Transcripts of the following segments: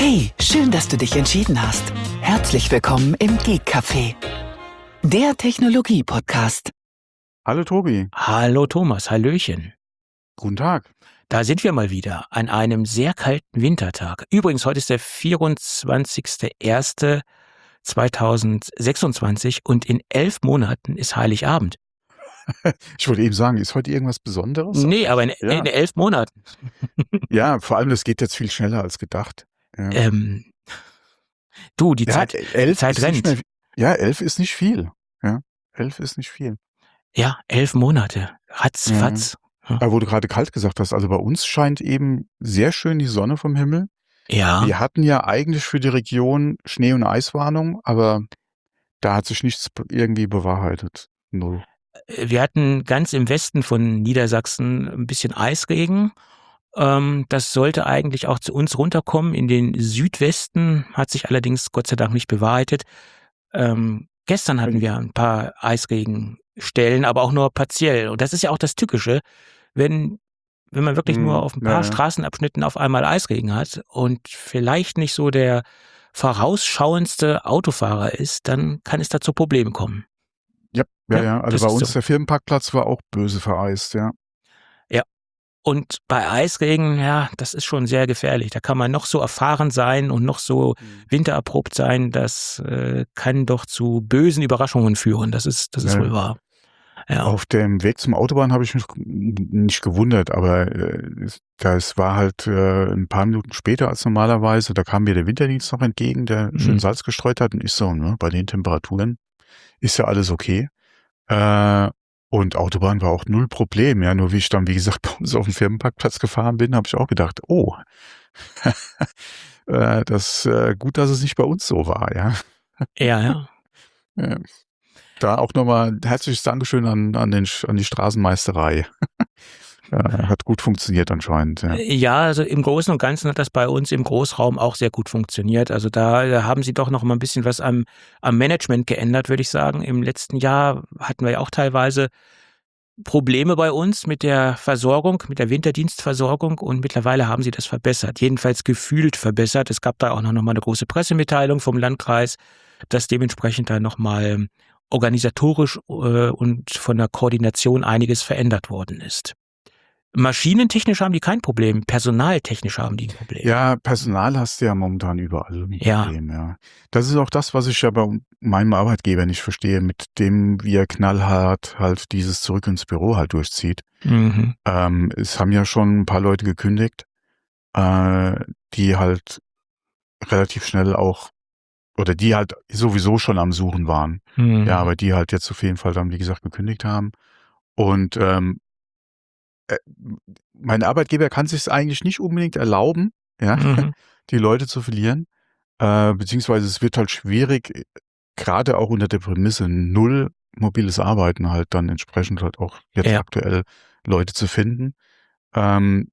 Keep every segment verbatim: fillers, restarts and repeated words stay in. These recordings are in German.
Hey, schön, dass du dich entschieden hast. Herzlich willkommen im Geek Café, der Technologie-Podcast. Hallo Tobi. Hallo Thomas, hallöchen. Guten Tag. Da sind wir mal wieder an einem sehr kalten Wintertag. Übrigens, heute ist der vierundzwanzigster erster zweitausendsechsundzwanzig und in elf Monaten ist Heiligabend. Ich wollte eben sagen, ist heute irgendwas Besonderes? Nee, aber in, Ja. in elf Monaten. Ja, vor allem, das geht jetzt viel schneller als gedacht. Ja, Ähm, du, die ja Zeit, elf die Zeit ist nicht rennt. mehr, ja, elf ist nicht viel. Ja, elf ist nicht viel. Ja, elf Monate. Ratzfatz. Ja. Aber wo du gerade kalt gesagt hast, also bei uns scheint eben sehr schön die Sonne vom Himmel. Ja. Wir hatten ja eigentlich für die Region Schnee- und Eiswarnung, aber da hat sich nichts irgendwie bewahrheitet. Null. Wir hatten ganz im Westen von Niedersachsen ein bisschen Eisregen. Ähm, das sollte eigentlich auch zu uns runterkommen. In den Südwesten hat sich allerdings Gott sei Dank nicht bewahrheitet. Ähm, gestern hatten wir ein paar Eisregenstellen, aber auch nur partiell. Und das ist ja auch das Tückische, wenn, wenn man wirklich Hm, nur auf ein paar ja, ja. Straßenabschnitten auf einmal Eisregen hat und vielleicht nicht so der vorausschauendste Autofahrer ist, dann kann es da zu Problemen kommen. Ja, ja, Ja, ja. Also das bei ist uns so. der Firmenparkplatz war auch böse vereist, ja. Und bei Eisregen, ja, das ist schon sehr gefährlich. Da kann man noch so erfahren sein und noch so wintererprobt sein, das äh, kann doch zu bösen Überraschungen führen. Das ist, das ist Ja. wohl wahr. Ja. Auf dem Weg zum Autobahn habe ich mich nicht gewundert, aber äh, es- das war halt äh, ein paar Minuten später als normalerweise. Da kam mir der Winterdienst noch entgegen, der schön Mhm. Salz gestreut hat. Und ich so, ne, bei den Temperaturen ist ja alles okay. Äh, und Autobahn war auch null Problem. Ja, nur wie ich dann, wie gesagt, bei uns auf dem Firmenparkplatz gefahren bin, habe ich auch gedacht, oh, äh, das äh, gut, dass es nicht bei uns so war, ja. Ja, ja. Ja. Da auch nochmal ein herzliches Dankeschön an, an, den, Sch- an die Straßenmeisterei. Äh, hat gut funktioniert anscheinend. Ja. Ja, also im Großen und Ganzen hat das bei uns im Großraum auch sehr gut funktioniert. Also da, da haben sie doch noch mal ein bisschen was am, am Management geändert, würde ich sagen. Im letzten Jahr hatten wir ja auch teilweise Probleme bei uns mit der Versorgung, mit der Winterdienstversorgung und mittlerweile haben sie das verbessert, jedenfalls gefühlt verbessert. Es gab da auch noch mal eine große Pressemitteilung vom Landkreis, dass dementsprechend da noch mal organisatorisch äh, und von der Koordination einiges verändert worden ist. Maschinentechnisch haben die kein Problem, personaltechnisch haben die ein Problem. Ja, Personal hast du ja momentan überall ein Ja. Problem, ja. Das ist auch das, was ich ja bei meinem Arbeitgeber nicht verstehe, mit dem wir knallhart halt dieses Zurück ins Büro halt durchzieht. Mhm. Ähm, es haben ja schon ein paar Leute gekündigt, äh, die halt relativ schnell auch, oder die halt sowieso schon am Suchen waren. Mhm. Ja, aber die halt jetzt auf jeden Fall dann, wie gesagt, gekündigt haben. Und ähm, äh, mein Arbeitgeber kann sich es eigentlich nicht unbedingt erlauben, ja, Mhm. die Leute zu verlieren. Äh, beziehungsweise es wird halt schwierig, äh, gerade auch unter der Prämisse null mobiles Arbeiten halt dann entsprechend halt auch jetzt Ja. aktuell Leute zu finden. Ähm,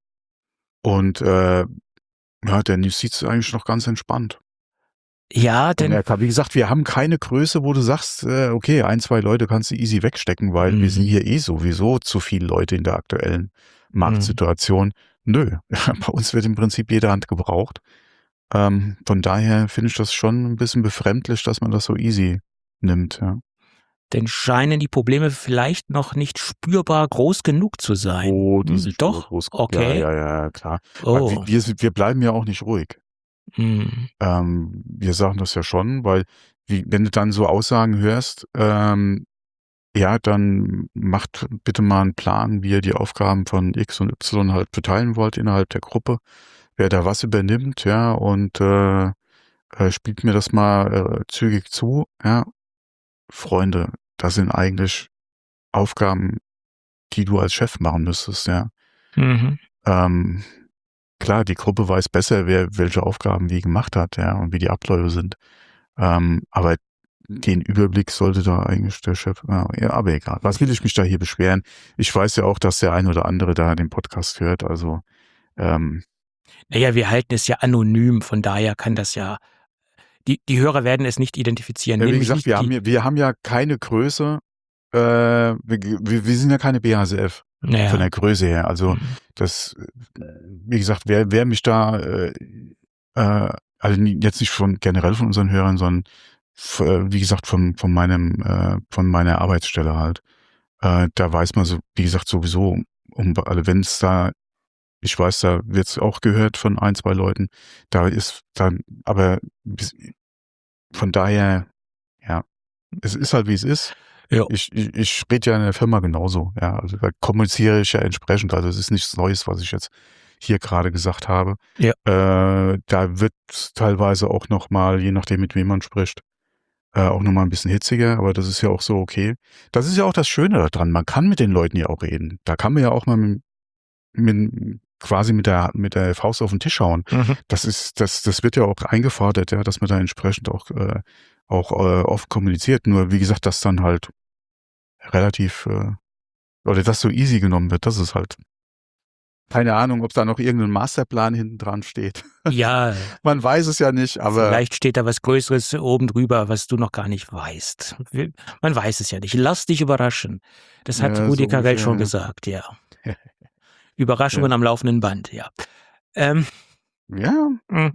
und äh, ja, der sieht es eigentlich noch ganz entspannt. Ja, Und denn er kann, wie gesagt, wir haben keine Größe, wo du sagst, äh, okay, ein, zwei Leute kannst du easy wegstecken, weil Mhm. wir sind hier eh sowieso zu viele Leute in der aktuellen Marktsituation. Nö, bei uns wird im Prinzip jede Hand gebraucht. Ähm, von daher finde ich das schon ein bisschen befremdlich, dass man das so easy nimmt. Ja. denn scheinen die Probleme vielleicht noch nicht spürbar groß genug zu sein. Oh, die Hm, sind doch? groß. Okay. Ja, ja, ja, klar. Weil Oh. wir, wir, wir bleiben ja auch nicht ruhig. Mhm. Ähm, wir sagen das ja schon, weil wie, wenn du dann so Aussagen hörst, ähm, ja, dann macht bitte mal einen Plan, wie ihr die Aufgaben von X und Y halt verteilen wollt innerhalb der Gruppe, wer da was übernimmt, ja, und äh, äh, spielt mir das mal äh, zügig zu, ja. Freunde, das sind eigentlich Aufgaben, die du als Chef machen müsstest, ja. Mhm. Ähm, klar, die Gruppe weiß besser, wer welche Aufgaben wie gemacht hat, ja, und wie die Abläufe sind. Ähm, aber den Überblick sollte da eigentlich der Chef, ja, ja, aber egal. Was will ich mich da hier beschweren? Ich weiß ja auch, dass der ein oder andere da den Podcast hört, also ähm, Naja, wir halten es ja anonym, von daher kann das ja, die, die Hörer werden es nicht identifizieren. ja, wie Nämlich gesagt, nicht wir die, haben, ja- wir haben ja keine Größe, äh, wir, wir wir sind ja keine B H S F von naja. der Größe her. Also Mhm. das, äh, wie gesagt, wer, wer mich da äh, äh, also jetzt nicht von generell von unseren Hörern, sondern wie gesagt von, von meinem, äh, von meiner Arbeitsstelle halt. Äh, da weiß man so, wie gesagt, sowieso, um, also wenn es da, ich weiß, da wird es auch gehört von ein, zwei Leuten, da ist dann, aber bis, von daher, ja, es ist halt wie es ist. Ja. Ich, ich, ich rede ja in der Firma genauso, ja, also da kommuniziere ich ja entsprechend, also es ist nichts Neues, was ich jetzt hier gerade gesagt habe. Ja. Äh, da wird teilweise auch nochmal, je nachdem mit wem man spricht, äh, auch nochmal ein bisschen hitziger, aber das ist ja auch so okay. Das ist ja auch das Schöne daran, man kann mit den Leuten ja auch reden. Da kann man ja auch mal mit, mit, quasi mit der, mit der Faust auf den Tisch hauen. Mhm. Das ist, das, das wird ja auch eingefordert, ja, dass man da entsprechend auch, äh, auch äh, oft kommuniziert. Nur wie gesagt, dass dann halt relativ, äh, oder das so easy genommen wird, das ist halt keine Ahnung, ob da noch irgendein Masterplan hinten dran steht. Ja. Man weiß es ja nicht, aber. Vielleicht steht da was Größeres oben drüber, was du noch gar nicht weißt. Man weiß es ja nicht. Lass dich überraschen. Das hat Ja, Rudi so Carrell ungefähr, schon ja. gesagt, ja. Überraschungen Ja. am laufenden Band, ja. Ähm, Ja. mh.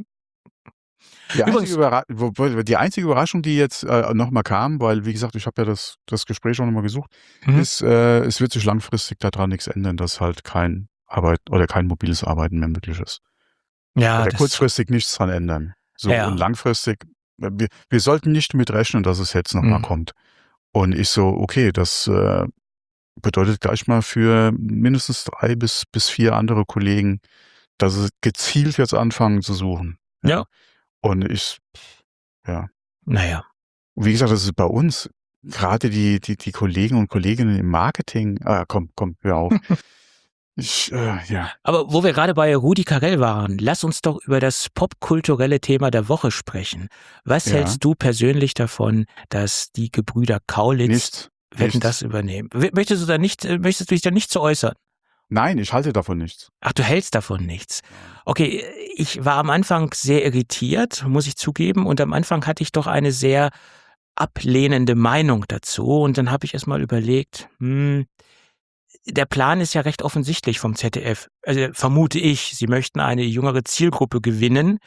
Die einzige, Übrigens- Überra wo- wo- die einzige Überraschung, die jetzt äh, nochmal kam, weil, wie gesagt, ich habe ja das, das Gespräch auch nochmal gesucht, Mhm. ist, äh, es wird sich langfristig daran nichts ändern, dass halt kein Arbeit oder kein mobiles Arbeiten mehr möglich ist. Ja, Oder das, kurzfristig nichts dran ändern. So, Ja. und langfristig, äh, wir, wir sollten nicht mit rechnen, dass es jetzt nochmal Mhm. kommt. Und ich so, okay, das äh, bedeutet gleich mal für mindestens drei bis, bis vier andere Kollegen, dass sie gezielt jetzt anfangen zu suchen. Ja. Und ich, ja. naja. Und wie gesagt, das ist bei uns, gerade die, die, die Kollegen und Kolleginnen im Marketing, ah, komm, komm, hör auf. Ich, äh, ja. Aber wo wir gerade bei Rudi Carrell waren, lass uns doch über das popkulturelle Thema der Woche sprechen. Was Ja. hältst du persönlich davon, dass die Gebrüder Kaulitz Nichts. Wetten, nichts. das übernehmen? W- Möchtest du da nicht, äh, möchtest du dich da nicht zu äußern? Nein, ich halte davon nichts. Ach, du hältst davon nichts. Okay, ich war am Anfang sehr irritiert, muss ich zugeben, und am Anfang hatte ich doch eine sehr ablehnende Meinung dazu, und dann habe ich erst mal überlegt, hm, der Plan ist ja recht offensichtlich vom Z D F. Also vermute ich, sie möchten eine jüngere Zielgruppe gewinnen.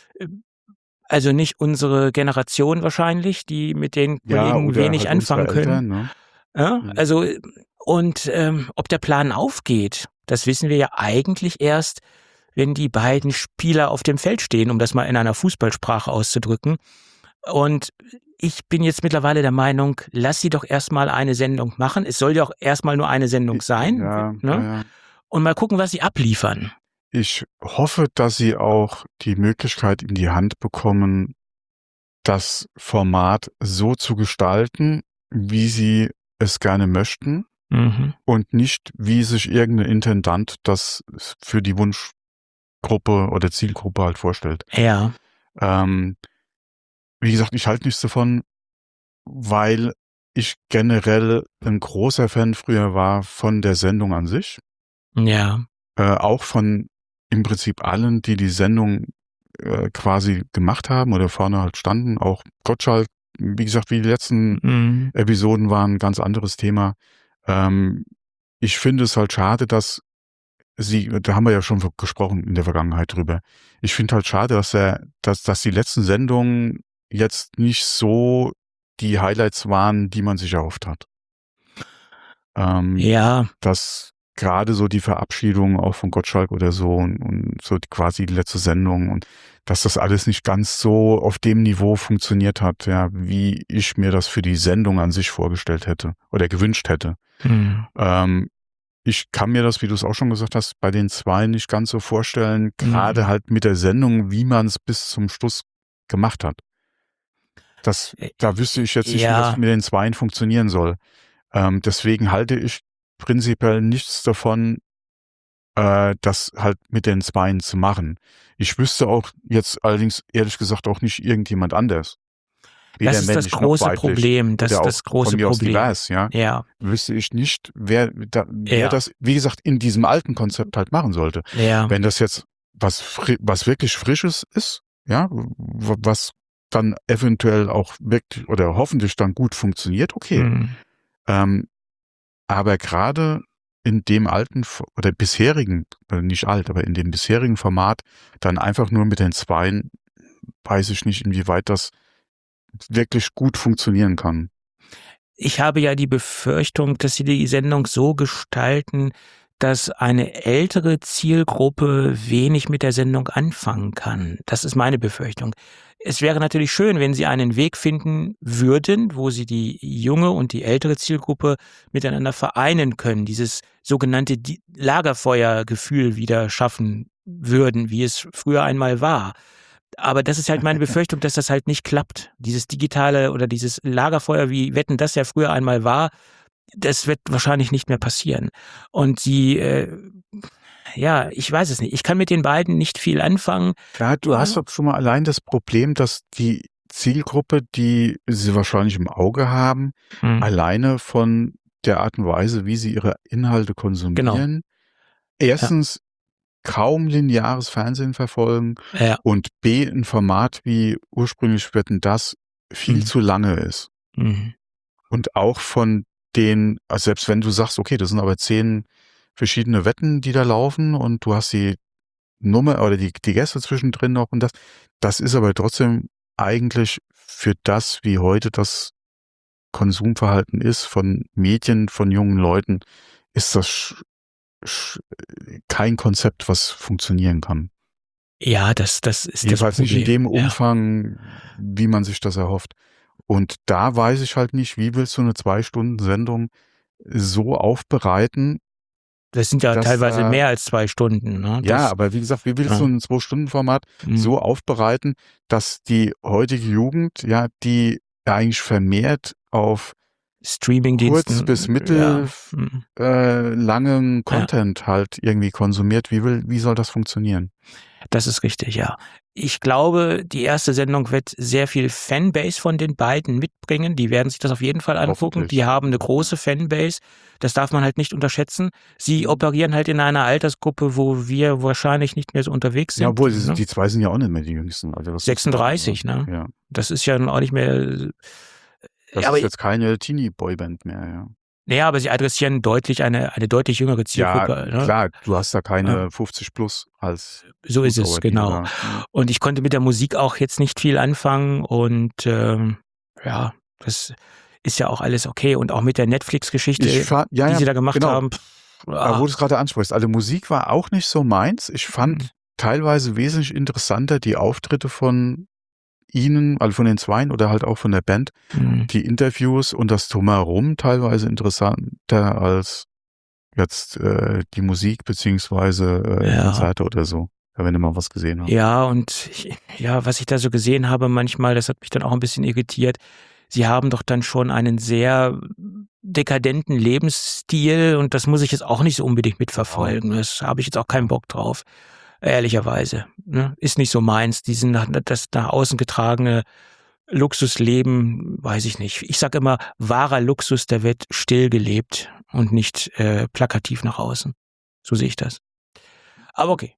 Also nicht unsere Generation wahrscheinlich, die mit den Kollegen oder wenig halt unsere anfangen können. Eltern, ne? Ja, Mhm. also, und ähm, ob der Plan aufgeht, das wissen wir ja eigentlich erst, wenn die beiden Spieler auf dem Feld stehen, um das mal in einer Fußballsprache auszudrücken. Und ich bin jetzt mittlerweile der Meinung, lass sie doch erstmal eine Sendung machen. Es soll ja auch erstmal nur eine Sendung sein. Ja, ne? ja, ja. Und mal gucken, was sie abliefern. Ich hoffe, dass sie auch die Möglichkeit in die Hand bekommen, das Format so zu gestalten, wie sie es gerne möchten Mhm. und nicht, wie sich irgendein Intendant das für die Wunschgruppe oder Zielgruppe halt vorstellt. Ja. Ähm, wie gesagt, ich halte nichts davon, weil ich generell ein großer Fan früher war von der Sendung an sich. Ja. Äh, auch von im Prinzip allen, die die Sendung äh, quasi gemacht haben oder vorne halt standen. Auch Gottschalk, wie gesagt, wie die letzten Mhm. Episoden waren ein ganz anderes Thema. Ähm, ich finde es halt schade, dass sie, da haben wir ja schon gesprochen in der Vergangenheit drüber. Ich finde halt schade, dass er, dass, dass die letzten Sendungen jetzt nicht so die Highlights waren, die man sich erhofft hat. Ähm, Ja. Dass gerade so die Verabschiedung auch von Gottschalk oder so und, und so die, quasi die letzte Sendung und dass das alles nicht ganz so auf dem Niveau funktioniert hat, ja, wie ich mir das für die Sendung an sich vorgestellt hätte oder gewünscht hätte. Mhm. Ähm, ich kann mir das, wie du es auch schon gesagt hast, bei den zwei nicht ganz so vorstellen, gerade Mhm. halt mit der Sendung, wie man es bis zum Schluss gemacht hat. Das, da wüsste ich jetzt nicht, Ja. wie das mit den Zweien funktionieren soll. Ähm, deswegen halte ich prinzipiell nichts davon, äh, das halt mit den Zweien zu machen. Ich wüsste auch jetzt allerdings ehrlich gesagt auch nicht irgendjemand anders. Weder Das ist das männlich noch große weiblich Problem. Das oder ist auch das große von mir aus Problem. divers, ja. Ja. Wüsste ich nicht, wer, da, wer Ja. das, wie gesagt, in diesem alten Konzept halt machen sollte. Ja. Wenn das jetzt was, fri- was wirklich Frisches ist, ja, w- was dann eventuell auch wirklich oder hoffentlich dann gut funktioniert, okay. Mhm. Ähm, aber gerade in dem alten F- oder bisherigen, äh, nicht alt, aber in dem bisherigen Format dann einfach nur mit den Zweien weiß ich nicht, inwieweit das wirklich gut funktionieren kann. Ich habe ja die Befürchtung, dass sie die Sendung so gestalten, dass eine ältere Zielgruppe wenig mit der Sendung anfangen kann. Das ist meine Befürchtung. Es wäre natürlich schön, wenn sie einen Weg finden würden, wo sie die junge und die ältere Zielgruppe miteinander vereinen können, dieses sogenannte Lagerfeuergefühl wieder schaffen würden, wie es früher einmal war. Aber das ist halt meine Befürchtung, dass das halt nicht klappt. Dieses digitale oder dieses Lagerfeuer, wie Wetten, das ja früher einmal war, das wird wahrscheinlich nicht mehr passieren. Und sie, äh, ja, ich weiß es nicht. Ich kann mit den beiden nicht viel anfangen. Ja, du hast doch schon mal allein das Problem, dass die Zielgruppe, die sie wahrscheinlich im Auge haben, Hm. alleine von der Art und Weise, wie sie ihre Inhalte konsumieren, erstens kaum lineares Fernsehen verfolgen Ja. und B, ein Format wie ursprünglich Wetten, das viel Mhm. zu lange ist. Mhm. Und auch von den, also selbst wenn du sagst, okay, das sind aber zehn verschiedene Wetten, die da laufen und du hast die Nummer oder die, die Gäste zwischendrin noch und das, das ist aber trotzdem eigentlich für das, wie heute das Konsumverhalten ist von Medien, von jungen Leuten, ist das sch, sch, kein Konzept, was funktionieren kann. Ja, das, das ist Jedenfalls das nicht in Problem. dem Ja. Umfang, wie man sich das erhofft. Und da weiß ich halt nicht, wie willst du eine Zwei-Stunden-Sendung so aufbereiten? Das sind ja dass, teilweise äh, mehr als zwei Stunden. Ne? Ja, Das, aber wie gesagt, wie willst ja. du ein Zwei-Stunden-Format Mhm. so aufbereiten, dass die heutige Jugend, ja, die ja eigentlich vermehrt auf Streamingdiensten. kurz bis mittel Ja. Mhm. äh, langen Ja. Content halt irgendwie konsumiert, wie will, wie soll das funktionieren? Das ist richtig, ja. Ich glaube, die erste Sendung wird sehr viel Fanbase von den beiden mitbringen. Die werden sich das auf jeden Fall angucken. Hoffentlich. Die haben eine große Fanbase. Das darf man halt nicht unterschätzen. Sie operieren halt in einer Altersgruppe, wo wir wahrscheinlich nicht mehr so unterwegs sind. Ja, obwohl, die, ne? die zwei sind ja auch nicht mehr die Jüngsten. Also das sechsunddreißig, ist, ne? Ja. Das ist ja auch nicht mehr. Das aber ist jetzt keine Teenie-Boyband mehr, ja. Naja, aber sie adressieren deutlich eine, eine deutlich jüngere Zielgruppe. Ja, ne? klar, du hast da keine Ja. fünfzig plus als So ist es, Zuschauer, die genau. du da- Und ich konnte mit der Musik auch jetzt nicht viel anfangen und ähm, ja, das ist ja auch alles okay. Und auch mit der Netflix-Geschichte, Ich fa- ja, die ja, sie da gemacht genau. haben. Pff, Aber ah, wo du es gerade ansprichst, also Musik war auch nicht so meins. Ich fand Mhm. teilweise wesentlich interessanter die Auftritte von ihnen, also von den Zweien oder halt auch von der Band, mhm. die Interviews und das Drumherum teilweise interessanter als jetzt äh, die Musik beziehungsweise äh, Ja. Konzerte oder so, wenn du mal was gesehen hast. Ja, und ich, ja, was ich da so gesehen habe manchmal, das hat mich dann auch ein bisschen irritiert. Sie haben doch dann schon einen sehr dekadenten Lebensstil und das muss ich jetzt auch nicht so unbedingt mitverfolgen. Das habe ich jetzt auch keinen Bock drauf, ehrlicherweise. Ne? Ist nicht so meins. Diesen nach, das nach außen getragene Luxusleben, weiß ich nicht. Ich sag immer, wahrer Luxus, der wird still gelebt und nicht äh, plakativ nach außen. So sehe ich das. Aber okay.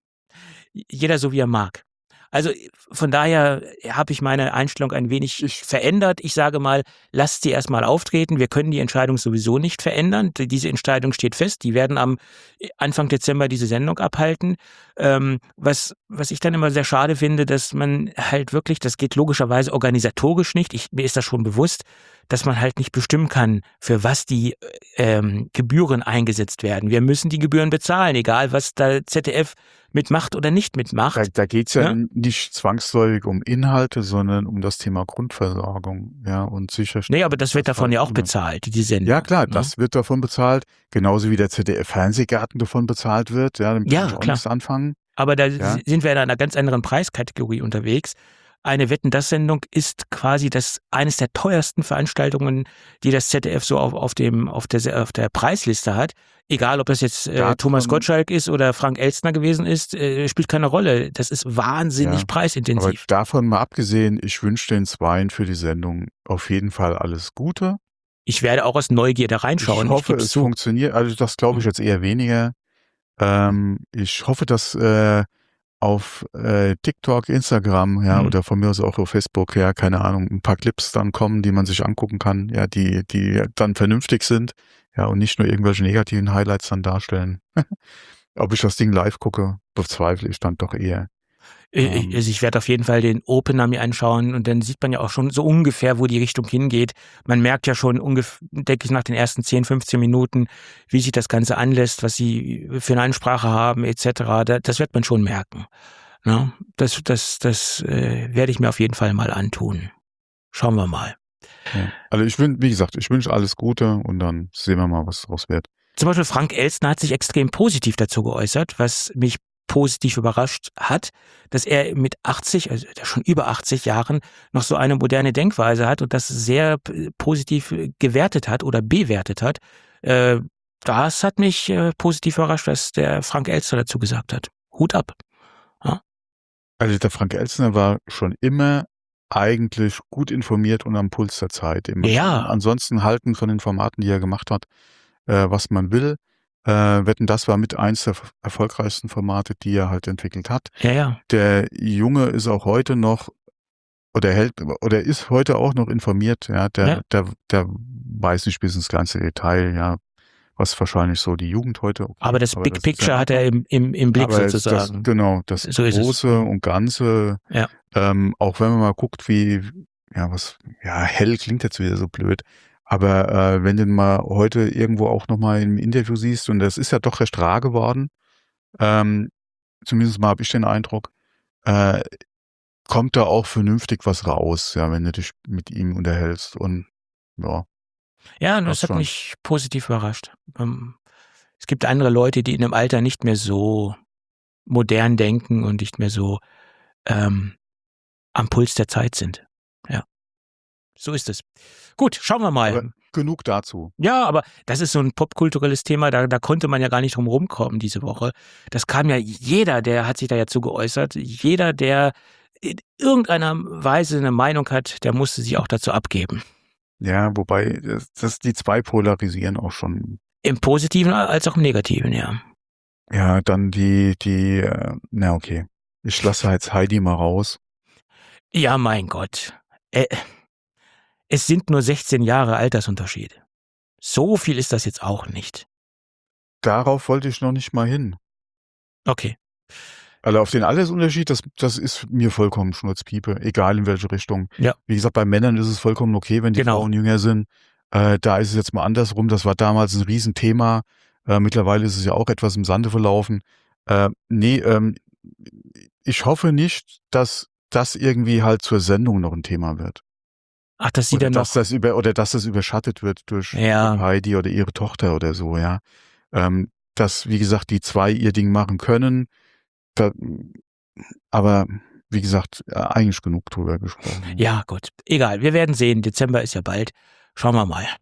Jeder so wie er mag. Also von daher habe ich meine Einstellung ein wenig Ich- verändert. Ich sage mal, lasst sie erstmal auftreten. Wir können die Entscheidung sowieso nicht verändern. Diese Entscheidung steht fest. Die werden am Anfang Dezember diese Sendung abhalten. Ähm, was, was ich dann immer sehr schade finde, dass man halt wirklich, das geht logischerweise organisatorisch nicht. Ich, mir ist das schon bewusst, dass man halt nicht bestimmen kann, für was die ähm, Gebühren eingesetzt werden. Wir müssen die Gebühren bezahlen, egal was da Z D F mitmacht oder nicht mitmacht. Da, da geht es ja, Ja. nicht zwangsläufig um Inhalte, sondern um das Thema Grundversorgung, ja, und sicherstellen. Nee, aber das wird dass davon halt ja auch immer- bezahlt, die Sendung. Ja, klar, ne? das wird davon bezahlt, genauso wie der Z D F-Fernsehgarten davon bezahlt wird, ja, damit Ja, kann ich auch klar. nichts anfangen. Aber da Ja. sind wir in einer ganz anderen Preiskategorie unterwegs. Eine Wetten-das-Sendung ist quasi das eines der teuersten Veranstaltungen, die das Z D F so auf, auf, dem, auf, der, auf der Preisliste hat. Egal, ob das jetzt äh, Ja, Thomas ähm, Gottschalk ist oder Frank Elstner gewesen ist, äh, spielt keine Rolle. Das ist wahnsinnig Ja, Aber preisintensiv. davon mal abgesehen, ich wünsche den Zweien für die Sendung auf jeden Fall alles Gute. Ich werde auch aus Neugier da reinschauen. Ich hoffe, geb's es zu. funktioniert. Also das glaube ich Mhm. jetzt eher weniger. Ähm, ich hoffe, dass äh, auf äh, TikTok, Instagram, ja, Mhm. oder von mir aus auch auf Facebook, ja, keine Ahnung, ein paar Clips dann kommen, die man sich angucken kann, ja, die, die dann vernünftig sind, ja, und nicht nur irgendwelche negativen Highlights dann darstellen. Ob ich das Ding live gucke, bezweifle ich dann doch eher. Ähm, also ich werde auf jeden Fall den Opener mir anschauen und dann sieht man ja auch schon so ungefähr, wo die Richtung hingeht. Man merkt ja schon ungefähr, denke ich, nach den ersten zehn, fünfzehn Minuten, wie sich das Ganze anlässt, was sie für eine Ansprache haben et cetera. Das wird man schon merken. Ja, das das, das äh, werde ich mir auf jeden Fall mal antun. Schauen wir mal. Ja. Also ich wünsche, wie gesagt, ich wünsche alles Gute und dann sehen wir mal, was daraus wird. Zum Beispiel Frank Elstner hat sich extrem positiv dazu geäußert, was mich positiv überrascht hat, dass er mit achtzig, also schon über achtzig Jahren, noch so eine moderne Denkweise hat und das sehr positiv gewertet hat oder bewertet hat. Äh, das hat mich äh, positiv überrascht, was der Frank Elstner dazu gesagt hat. Hut ab. Ja. Also der Frank Elstner war schon immer eigentlich gut informiert und am Puls der Zeit. Immer. Ja. Ansonsten halten von den Formaten, die er gemacht hat, äh, was man will. Äh, Wetten, das war mit eins der erfolgreichsten Formate, die er halt entwickelt hat. Ja, ja. Der Junge ist auch heute noch, oder hält, oder ist heute auch noch informiert, ja. Der, Ja. der, der weiß nicht bis ins kleinste Detail, ja, was wahrscheinlich so die Jugend heute. Okay, aber das aber Big das ist Picture ja, hat er im, im, im Blick aber es- das, sozusagen. genau, das So ist es. Große und Ganze, Ja. ähm, auch wenn man mal guckt, wie, ja, was, ja, hell klingt jetzt wieder so blöd, aber äh, wenn du ihn mal heute irgendwo auch nochmal im Interview siehst, und das ist ja doch recht rar geworden, ähm, zumindest mal habe ich den Eindruck, äh, kommt da auch vernünftig was raus, ja, wenn du dich mit ihm unterhältst und ja. Ja, und Das das hat schon. mich positiv überrascht. Ähm, Es gibt andere Leute, die in einem Alter nicht mehr so modern denken und nicht mehr so ähm, am Puls der Zeit sind. Ja, so ist es. Gut, schauen wir mal. Aber genug dazu. Ja, aber das ist so ein popkulturelles Thema, da, da konnte man ja gar nicht drum rumkommen diese Woche. Das kam ja jeder, der hat sich da ja zu geäußert. Jeder, der in irgendeiner Weise eine Meinung hat, der musste sich auch dazu abgeben. Ja, wobei, das, das die zwei polarisieren auch schon. Im Positiven als auch im Negativen, ja. Ja, dann die, die, äh, na okay. Ich lasse jetzt Heidi mal raus. Ja, mein Gott. Äh, es sind nur sechzehn Jahre Altersunterschied. So viel ist das jetzt auch nicht. Darauf wollte ich noch nicht mal hin. Okay. Also auf den Altersunterschied, das, das ist mir vollkommen Schnurzpiepe, egal in welche Richtung. Ja. Wie gesagt, bei Männern ist es vollkommen okay, wenn die Genau. Frauen jünger sind. Äh, da ist es jetzt mal andersrum. Das war damals ein Riesenthema. Äh, mittlerweile ist es ja auch etwas im Sande verlaufen. Äh, nee, ähm, ich hoffe nicht, dass das irgendwie halt zur Sendung noch ein Thema wird. Ach, dass sie Oder dann dass noch. das über, oder dass das überschattet wird durch, Ja. durch Heidi oder ihre Tochter oder so, ja. Ähm, dass, wie gesagt, die zwei ihr Ding machen können. Da, aber wie gesagt, äh, eigentlich genug drüber gesprochen. Ja, gut. Egal, wir werden sehen. Dezember ist ja bald. Schauen wir mal.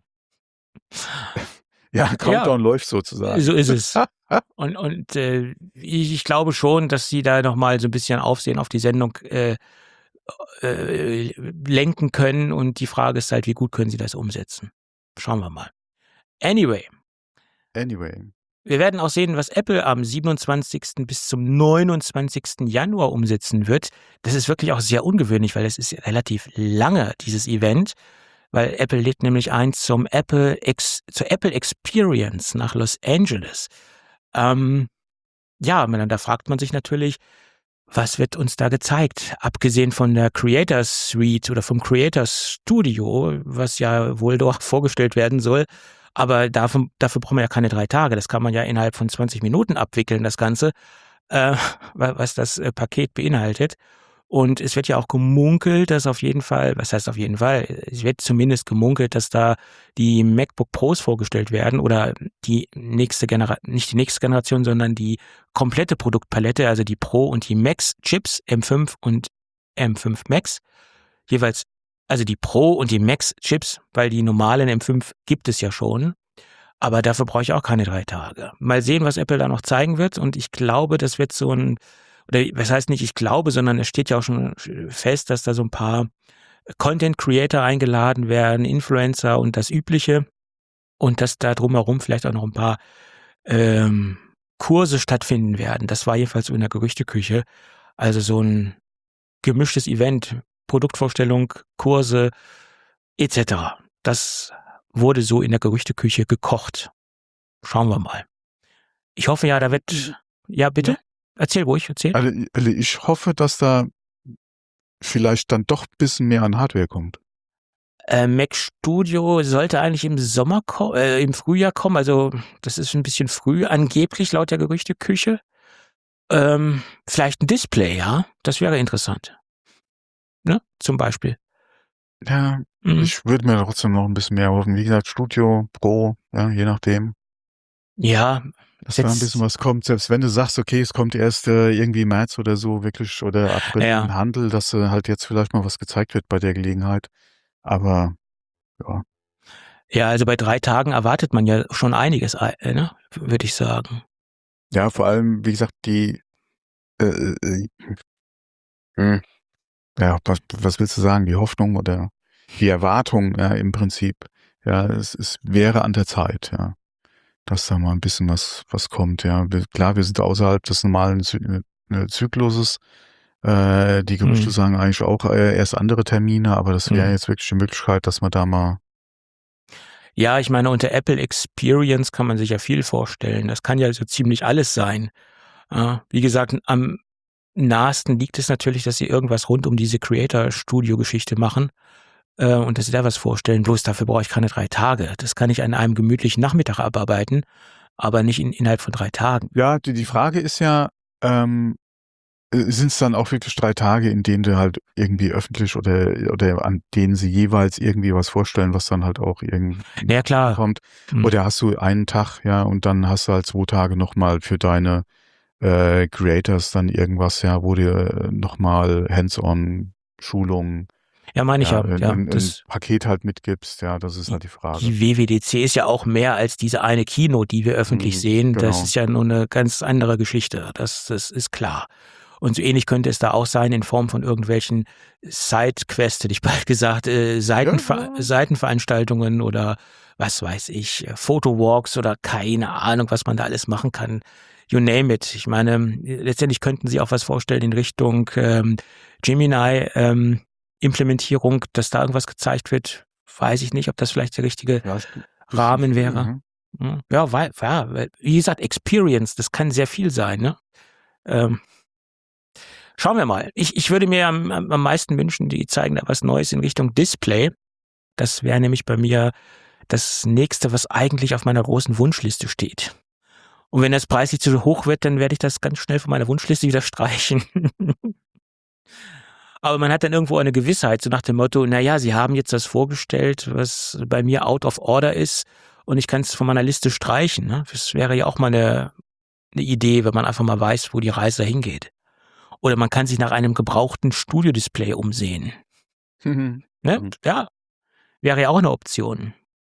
Ja, Countdown Ja. läuft sozusagen. So ist es. Und, und äh, ich, ich glaube schon, dass sie da nochmal so ein bisschen Aufsehen auf die Sendung äh, äh, lenken können. Und die Frage ist halt, wie gut können sie das umsetzen? Schauen wir mal. Anyway. Anyway. Wir werden auch sehen, was Apple am siebenundzwanzigsten bis zum neunundzwanzigsten Januar umsetzen wird. Das ist wirklich auch sehr ungewöhnlich, weil es ist relativ lange, dieses Event, weil Apple lädt nämlich ein zum Apple Ex, zur Apple Experience nach Los Angeles. Ähm, ja, da fragt man sich natürlich, was wird uns da gezeigt? Abgesehen von der Creators Suite oder vom Creators Studio, was ja wohl doch vorgestellt werden soll. Aber dafür, dafür brauchen wir ja keine drei Tage. Das kann man ja innerhalb von zwanzig Minuten abwickeln, das Ganze, äh, was das äh, Paket beinhaltet. Und es wird ja auch gemunkelt, dass auf jeden Fall, was heißt auf jeden Fall, es wird zumindest gemunkelt, dass da die MacBook Pros vorgestellt werden oder die nächste Generation, nicht die nächste Generation, sondern die komplette Produktpalette, also die Pro und die Max Chips, M fünf und M fünf Max, jeweils. Also die Pro und die Max-Chips, weil die normalen M fünf gibt es ja schon. Aber dafür brauche ich auch keine drei Tage. Mal sehen, was Apple da noch zeigen wird. Und ich glaube, das wird so ein, oder was heißt nicht ich glaube, sondern es steht ja auch schon fest, dass da so ein paar Content-Creator eingeladen werden, Influencer und das Übliche. Und dass da drumherum vielleicht auch noch ein paar ähm, Kurse stattfinden werden. Das war jedenfalls so in der Gerüchteküche. Also so ein gemischtes Event, Produktvorstellung, Kurse et cetera. Das wurde so in der Gerüchteküche gekocht. Schauen wir mal. Ich hoffe ja, da wird... Ja, bitte? Erzähl ruhig, erzähl. Also, also ich hoffe, dass da vielleicht dann doch ein bisschen mehr an Hardware kommt. Äh, Mac Studio sollte eigentlich im Sommer ko äh, im Frühjahr kommen. Also, das ist ein bisschen früh, angeblich laut der Gerüchteküche. Ähm, vielleicht ein Display, ja? Das wäre interessant. Ne, zum Beispiel. Ja, Mhm. ich würde mir trotzdem noch ein bisschen mehr hoffen. Wie gesagt, Studio, Pro, ja, je nachdem, Ja, dass da ein bisschen jetzt was kommt. Selbst wenn du sagst, okay, es kommt erst, äh, irgendwie März oder so wirklich oder April in den ja. Handel, dass, äh, halt jetzt vielleicht mal was gezeigt wird bei der Gelegenheit. Aber ja. Ja, also bei drei Tagen erwartet man ja schon einiges, ei äh, ne, würde ich sagen. Ja, vor allem, wie gesagt, die, äh, äh, äh, hm, ja, was was willst du sagen? Die Hoffnung oder die Erwartung, ja, im Prinzip. Ja, es es wäre an der Zeit, ja, dass da mal ein bisschen was was kommt, ja. Wir klar, wir sind außerhalb des normalen Zy äh, Zykluses. Äh, die Gerüchte Mhm, sagen eigentlich auch, äh, erst andere Termine, aber das wäre mhm. jetzt wirklich die Möglichkeit, dass man da mal Ja, ich meine, unter Apple Experience kann man sich ja viel vorstellen. Das kann ja so ziemlich alles sein. Ja, wie gesagt, am nahesten liegt es natürlich, dass sie irgendwas rund um diese Creator-Studio-Geschichte machen, äh, und dass sie da was vorstellen. Bloß dafür brauche ich keine drei Tage. Das kann ich an einem gemütlichen Nachmittag abarbeiten, aber nicht in innerhalb von drei Tagen. ja, die die Frage ist ja, ähm Äh, sind's dann auch wirklich drei Tage, in denen du halt irgendwie öffentlich oder oder an denen sie jeweils irgendwie was vorstellen, was dann halt auch irgendwie Na ja, klar. kommt? Mhm. Oder hast du einen Tag, ja, und dann hast du halt zwei Tage noch mal für deine, äh, Creators dann irgendwas, ja, wo du, äh, noch mal hands-on Schulungen, Ja, meine ich ja, ja. 'n Ja, 'n 'n das Paket halt mitgibst, ja, das ist die halt die Frage. die W W D C ist ja auch mehr als diese eine Keynote, die wir öffentlich Mhm, sehen. Das genau. ist ja nur eine ganz andere Geschichte. Das das ist klar. Und so ähnlich könnte es da auch sein in Form von irgendwelchen Sidequests, hätte ich bald gesagt, äh, Ja, Seitenver ja. Seitenveranstaltungen oder was weiß ich, äh, Photowalks oder keine Ahnung, was man da alles machen kann. You name it. Ich meine, äh, letztendlich könnten sie auch was vorstellen in Richtung, ähm, Gemini, ähm, Implementierung, dass da irgendwas gezeigt wird. Weiß ich nicht, ob das vielleicht der richtige Ja, ist 'n bisschen Rahmen früh, wäre. ne? Hm, ja, wei ja, weil wie gesagt, Experience, das kann sehr viel sein, ne? Ähm Schauen wir mal. Ich ich würde mir am am am meisten wünschen, die zeigen da was Neues in Richtung Display. Das wäre nämlich bei mir das Nächste, was eigentlich auf meiner großen Wunschliste steht. Und wenn das preislich zu hoch wird, dann werde ich das ganz schnell von meiner Wunschliste wieder streichen. Aber man hat dann irgendwo eine Gewissheit, so nach dem Motto: „Na ja, sie haben jetzt das vorgestellt, was bei mir out of order ist und ich kann es von meiner Liste streichen“, ne? Das wäre ja auch mal 'ne 'ne Idee, wenn man einfach mal weiß, wo die Reise hingeht. Oder man kann sich nach einem gebrauchten Studio-Display umsehen, Mhm. ne? Mhm. Ja, wäre ja auch 'ne Option.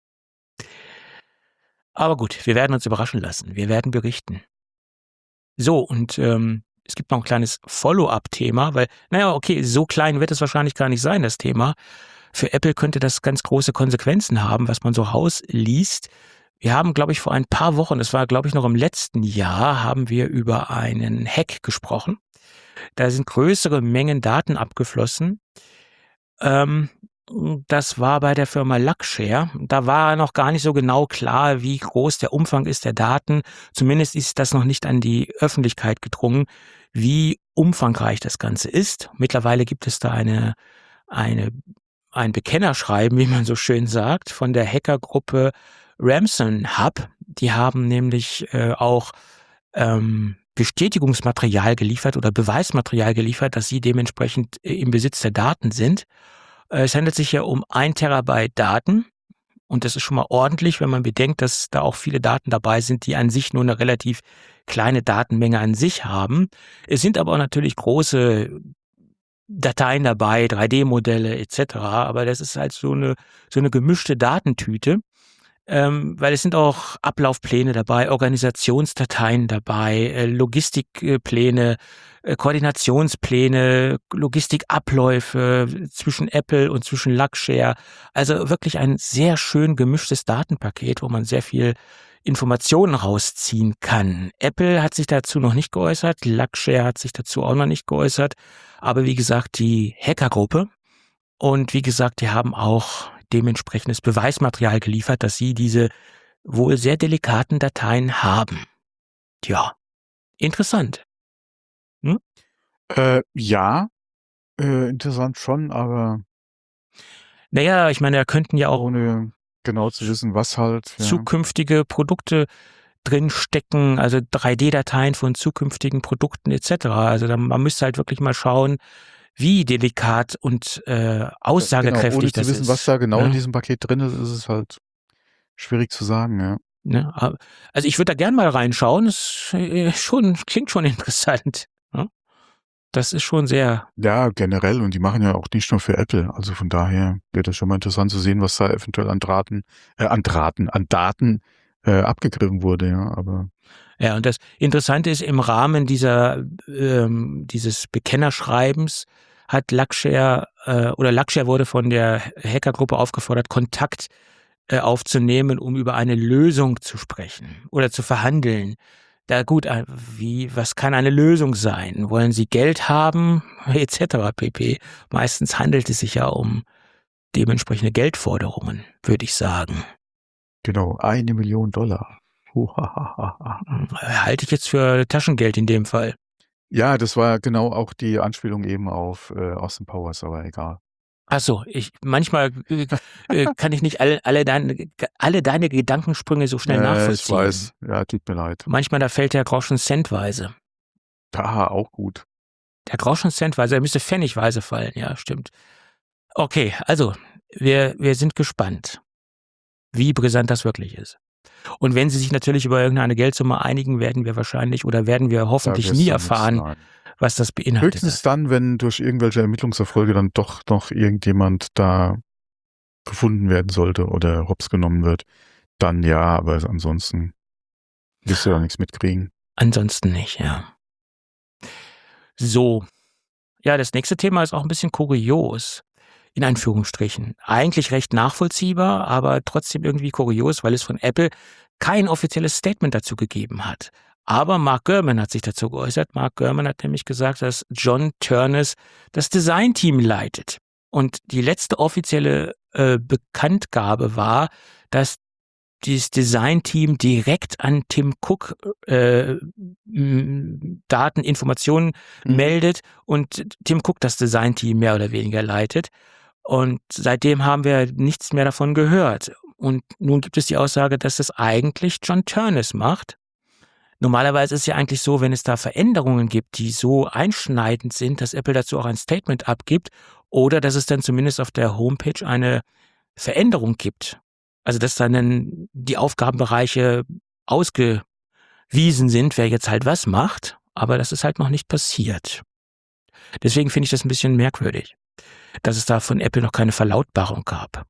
Aber gut, wir werden uns überraschen lassen. Wir werden berichten. So, und, ähm, es gibt noch 'n kleines Follow-up-Thema, weil na ja, okay, so klein wird es wahrscheinlich gar nicht sein, das Thema. Für Apple könnte das ganz große Konsequenzen haben, was man so rausliest. Wir haben, glaube ich, vor ein paar Wochen, das war, glaube ich, noch im letzten Jahr, haben wir über einen Hack gesprochen. Da sind größere Mengen Daten abgeflossen. Ähm, Das war bei der Firma Luxshare. Da war noch gar nicht so genau klar, wie groß der Umfang ist der Daten. Zumindest ist das noch nicht an die Öffentlichkeit gedrungen, wie umfangreich das Ganze ist. Mittlerweile gibt es da eine eine ein Bekennerschreiben, wie man so schön sagt, von der Hackergruppe Ramson Hub. Die haben nämlich, äh, auch, ähm, Bestätigungsmaterial geliefert oder Beweismaterial geliefert, dass sie dementsprechend, äh, im Besitz der Daten sind. Äh, es handelt sich ja um ein Terabyte Daten und das ist schon mal ordentlich, wenn man bedenkt, dass da auch viele Daten dabei sind, die an sich nur eine relativ kleine Datenmenge an sich haben. Es sind aber auch natürlich große Dateien dabei, drei D-Modelle et cetera, aber das ist halt so eine so eine gemischte Datentüte, ähm, weil es sind auch Ablaufpläne dabei, Organisationsdateien dabei, äh, Logistikpläne, äh, Koordinationspläne, Logistikabläufe zwischen Apple und zwischen Luxshare. Also wirklich ein sehr schön gemischtes Datenpaket, wo man sehr viel Informationen rausziehen kann. Apple hat sich dazu noch nicht geäußert, Luxshare hat sich dazu auch noch nicht geäußert, aber wie gesagt, die Hackergruppe und wie gesagt, die haben auch dementsprechendes Beweismaterial geliefert, dass sie diese wohl sehr delikaten Dateien haben. Tja, interessant. Äh, ja, äh, interessant schon, aber Naja, ich meine, da könnten ja auch ohne genau zu wissen, was halt, ja. zukünftige Produkte drin stecken, also drei D-Dateien von zukünftigen Produkten et cetera. Also da, man müsste halt wirklich mal schauen, wie delikat und äh, Äh, genau, aussagekräftig ohne zu das wissen, was ist. da genau in Ne? diesem Paket drin ist, ist es halt schwierig zu sagen, ja. Ne? A- Also ich würde da gern mal reinschauen. Es äh, schon, klingt schon interessant. Ne? Das ist schon sehr. Ja, generell und die machen ja auch nicht nur für Apple. Also von daher wird das schon mal interessant zu sehen, was da eventuell an Drahten, äh, an Drahten, an Daten äh, abgegriffen wurde, ja. Aber Ja, und das Interessante ist, im Rahmen dieser ähm, dieses Bekennerschreibens hat Luxshare äh, oder Luxshare wurde von der Hackergruppe aufgefordert, Kontakt äh, aufzunehmen, um über eine Lösung zu sprechen oder zu verhandeln. Da gut, äh, wie, was kann eine Lösung sein? Wollen Sie Geld haben? et cetera pp. Meistens handelt es sich ja um dementsprechende Geldforderungen, würde ich sagen. genau, eine Million Dollar. Huhahaha. Halte ich jetzt für Taschengeld in dem Fall. Ja, das war genau auch die Anspielung eben auf äh, Austin Powers, aber egal. Ach so, ich manchmal äh, äh, kann ich nicht alle, alle, deine, alle deine Gedankensprünge so schnell Äh, ich nachvollziehen. weiß, ja, tut mir leid. Manchmal, da fällt der Groschen centweise. Haha, auch gut. Der Groschen centweise, er müsste pfennigweise fallen, ja, stimmt. Okay, also, wir, wir sind gespannt, wie brisant das wirklich ist. Und wenn sie sich natürlich über irgendeine Geldsumme einigen, werden wir wahrscheinlich oder werden wir Da hoffentlich wirst nie du nichts erfahren, sagen. was das beinhaltet. Höchstens dann, wenn durch irgendwelche Ermittlungserfolge dann doch noch irgendjemand da gefunden werden sollte oder hops genommen wird, dann ja, aber ansonsten wirst du ja nichts mitkriegen. Ansonsten nicht, ja. So. Ja, das nächste Thema ist auch ein bisschen kurios. In Anführungsstrichen. Eigentlich recht nachvollziehbar, aber trotzdem irgendwie kurios, weil es von Apple kein offizielles Statement dazu gegeben hat. Aber Mark Gurman hat sich dazu geäußert. Mark Gurman hat nämlich gesagt, dass John Ternus das Designteam leitet. Und die letzte offizielle äh, Bekanntgabe war, dass dieses Designteam direkt an Tim Cook äh, m- Daten, Informationen Mhm. meldet und Tim Cook das Designteam mehr oder weniger leitet. Und seitdem haben wir nichts mehr davon gehört. Und nun gibt es die Aussage, dass das eigentlich John Ternus macht. Normalerweise ist es ja eigentlich so, wenn es da Veränderungen gibt, die so einschneidend sind, dass Apple dazu auch ein Statement abgibt oder dass es dann zumindest auf der Homepage eine Veränderung gibt. Also dass dann die Aufgabenbereiche ausgewiesen sind, wer jetzt halt was macht. Aber das ist halt noch nicht passiert. Deswegen finde ich das ein bisschen merkwürdig, dass es da von Apple noch keine Verlautbarung gab.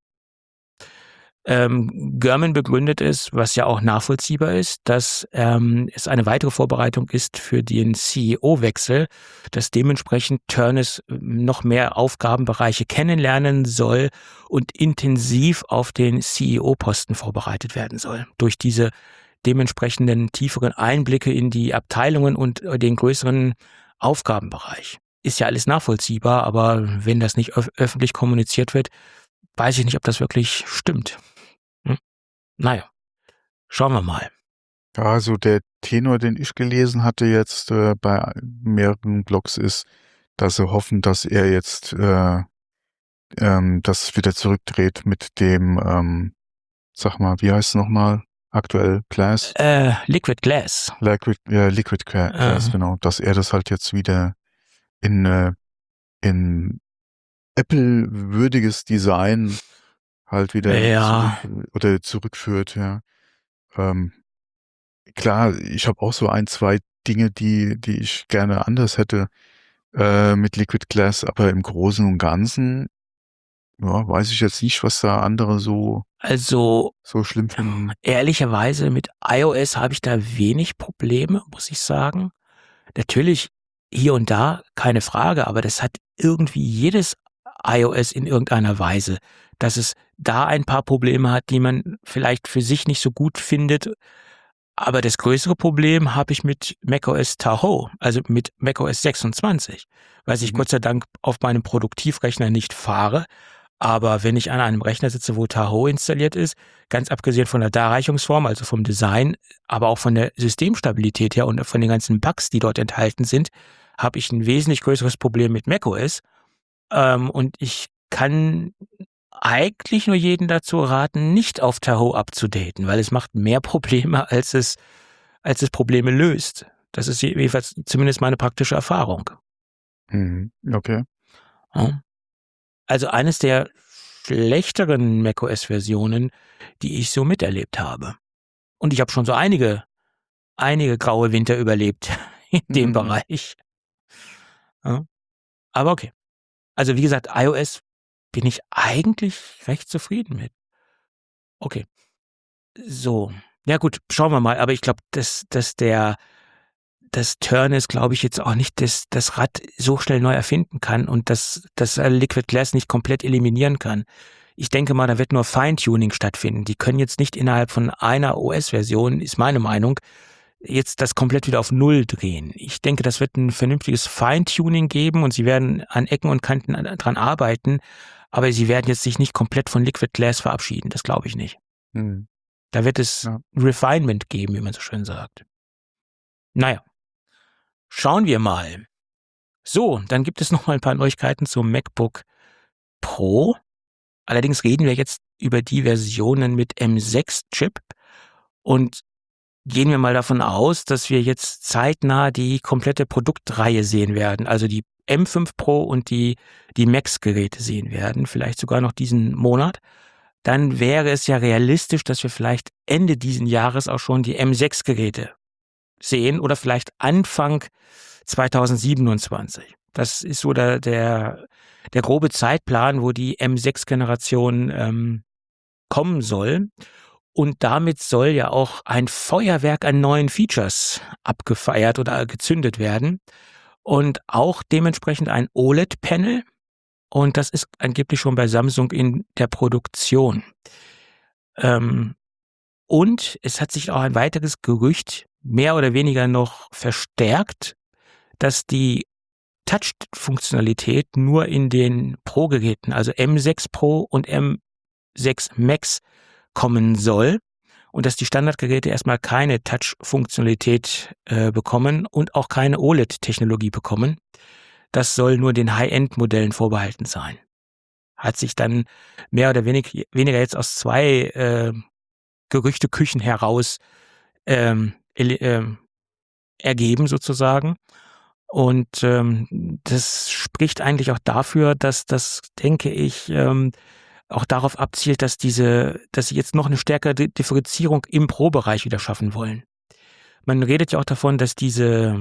Ähm, Gurman begründet es, was ja auch nachvollziehbar ist, dass ähm, es eine weitere Vorbereitung ist für den C E O-Wechsel, dass dementsprechend Ternus noch mehr Aufgabenbereiche kennenlernen soll und intensiv auf den C E O-Posten vorbereitet werden soll. Durch diese dementsprechenden tieferen Einblicke in die Abteilungen und den größeren Aufgabenbereich. Ist ja alles nachvollziehbar, aber wenn das nicht öf- öffentlich kommuniziert wird, weiß ich nicht, ob das wirklich stimmt. Hm? Naja, schauen wir mal. Ja, also der Tenor, den ich gelesen hatte jetzt äh, bei mehreren Blogs ist, dass sie hoffen, dass er jetzt äh, ähm, das wieder zurückdreht mit dem, ähm, sag mal, wie heißt es nochmal aktuell, Glass? Äh, Liquid Glass. Liquid, ja, Liquid Gla- Glass, Äh. genau, dass er das halt jetzt wieder in, äh, in Apple-würdiges Design halt wieder Ja. zurück, oder zurückführt, ja. Ähm, klar, ich habe auch so ein, zwei Dinge, die, die ich gerne anders hätte äh, mit Liquid Glass, aber im Großen und Ganzen, ja, weiß ich jetzt nicht, was da andere so, Also so schlimm finden. ehrlicherweise mit iOS habe ich da wenig Probleme, muss ich sagen. Natürlich hier und da, keine Frage, aber das hat irgendwie jedes iOS in irgendeiner Weise, dass es da ein paar Probleme hat, die man vielleicht für sich nicht so gut findet. Aber das größere Problem habe ich mit macOS Tahoe, also mit macOS sechsundzwanzig, was ich Mhm. Gott sei Dank auf meinem Produktivrechner nicht fahre. Aber wenn ich an einem Rechner sitze, wo Tahoe installiert ist, ganz abgesehen von der Darreichungsform, also vom Design, aber auch von der Systemstabilität her und von den ganzen Bugs, die dort enthalten sind, habe ich ein wesentlich größeres Problem mit macOS. Ähm, und ich kann eigentlich nur jeden dazu raten, nicht auf Tahoe abzudaten, weil es macht mehr Probleme, als es, als es Probleme löst. Das ist jedenfalls zumindest meine praktische Erfahrung. Mhm. Okay. Ja. Also eines der schlechteren macOS-Versionen, die ich so miterlebt habe. Und ich habe schon so einige, einige graue Winter überlebt in dem Mhm. Bereich. Ja. Aber okay. Also wie gesagt, iOS bin ich eigentlich recht zufrieden mit. Okay. So. Ja gut, schauen wir mal. Aber ich glaube, dass, dass der das Turn ist, glaube ich, jetzt auch nicht, dass das Rad so schnell neu erfinden kann und dass das Liquid Glass nicht komplett eliminieren kann. Ich denke mal, da wird nur Feintuning stattfinden. Die können jetzt nicht innerhalb von einer O S-Version, ist meine Meinung, jetzt das komplett wieder auf Null drehen. Ich denke, das wird ein vernünftiges Feintuning geben und sie werden an Ecken und Kanten dran arbeiten, aber sie werden jetzt sich nicht komplett von Liquid Glass verabschieden. Das glaube ich nicht. Mhm. Da wird es Ja. Refinement geben, wie man so schön sagt. Naja. Schauen wir mal. So, dann gibt es noch mal ein paar Neuigkeiten zum MacBook Pro. Allerdings reden wir jetzt über die Versionen mit M sechs Chip und gehen wir mal davon aus, dass wir jetzt zeitnah die komplette Produktreihe sehen werden, also die M fünf Pro und die, die Max-Geräte sehen werden, vielleicht sogar noch diesen Monat. Dann wäre es ja realistisch, dass wir vielleicht Ende diesen Jahres auch schon die M sechs Geräte sehen oder vielleicht Anfang zweitausendsiebenundzwanzig. Das ist so der, der, der grobe Zeitplan, wo die M sechs Generation ähm, kommen soll. Und damit soll ja auch ein Feuerwerk an neuen Features abgefeiert oder gezündet werden. Und auch dementsprechend ein O L E D-Panel. Und das ist angeblich schon bei Samsung in der Produktion. Ähm, und es hat sich auch ein weiteres Gerücht mehr oder weniger noch verstärkt, dass die Touch-Funktionalität nur in den Pro-Geräten, also M sechs Pro und M sechs Max, kommen soll und dass die Standardgeräte erstmal keine Touch-Funktionalität äh, bekommen und auch keine O L E D-Technologie bekommen. Das soll nur den High-End-Modellen vorbehalten sein. Hat sich dann mehr oder wenig, weniger jetzt aus zwei äh, Gerüchteküchen heraus ähm, ähm, ergeben sozusagen. Und ähm, das spricht eigentlich auch dafür, dass das, denke ich, ähm, auch darauf abzielt, dass diese, dass sie jetzt noch eine stärkere Differenzierung im Pro-Bereich wieder schaffen wollen. Man redet ja auch davon, dass diese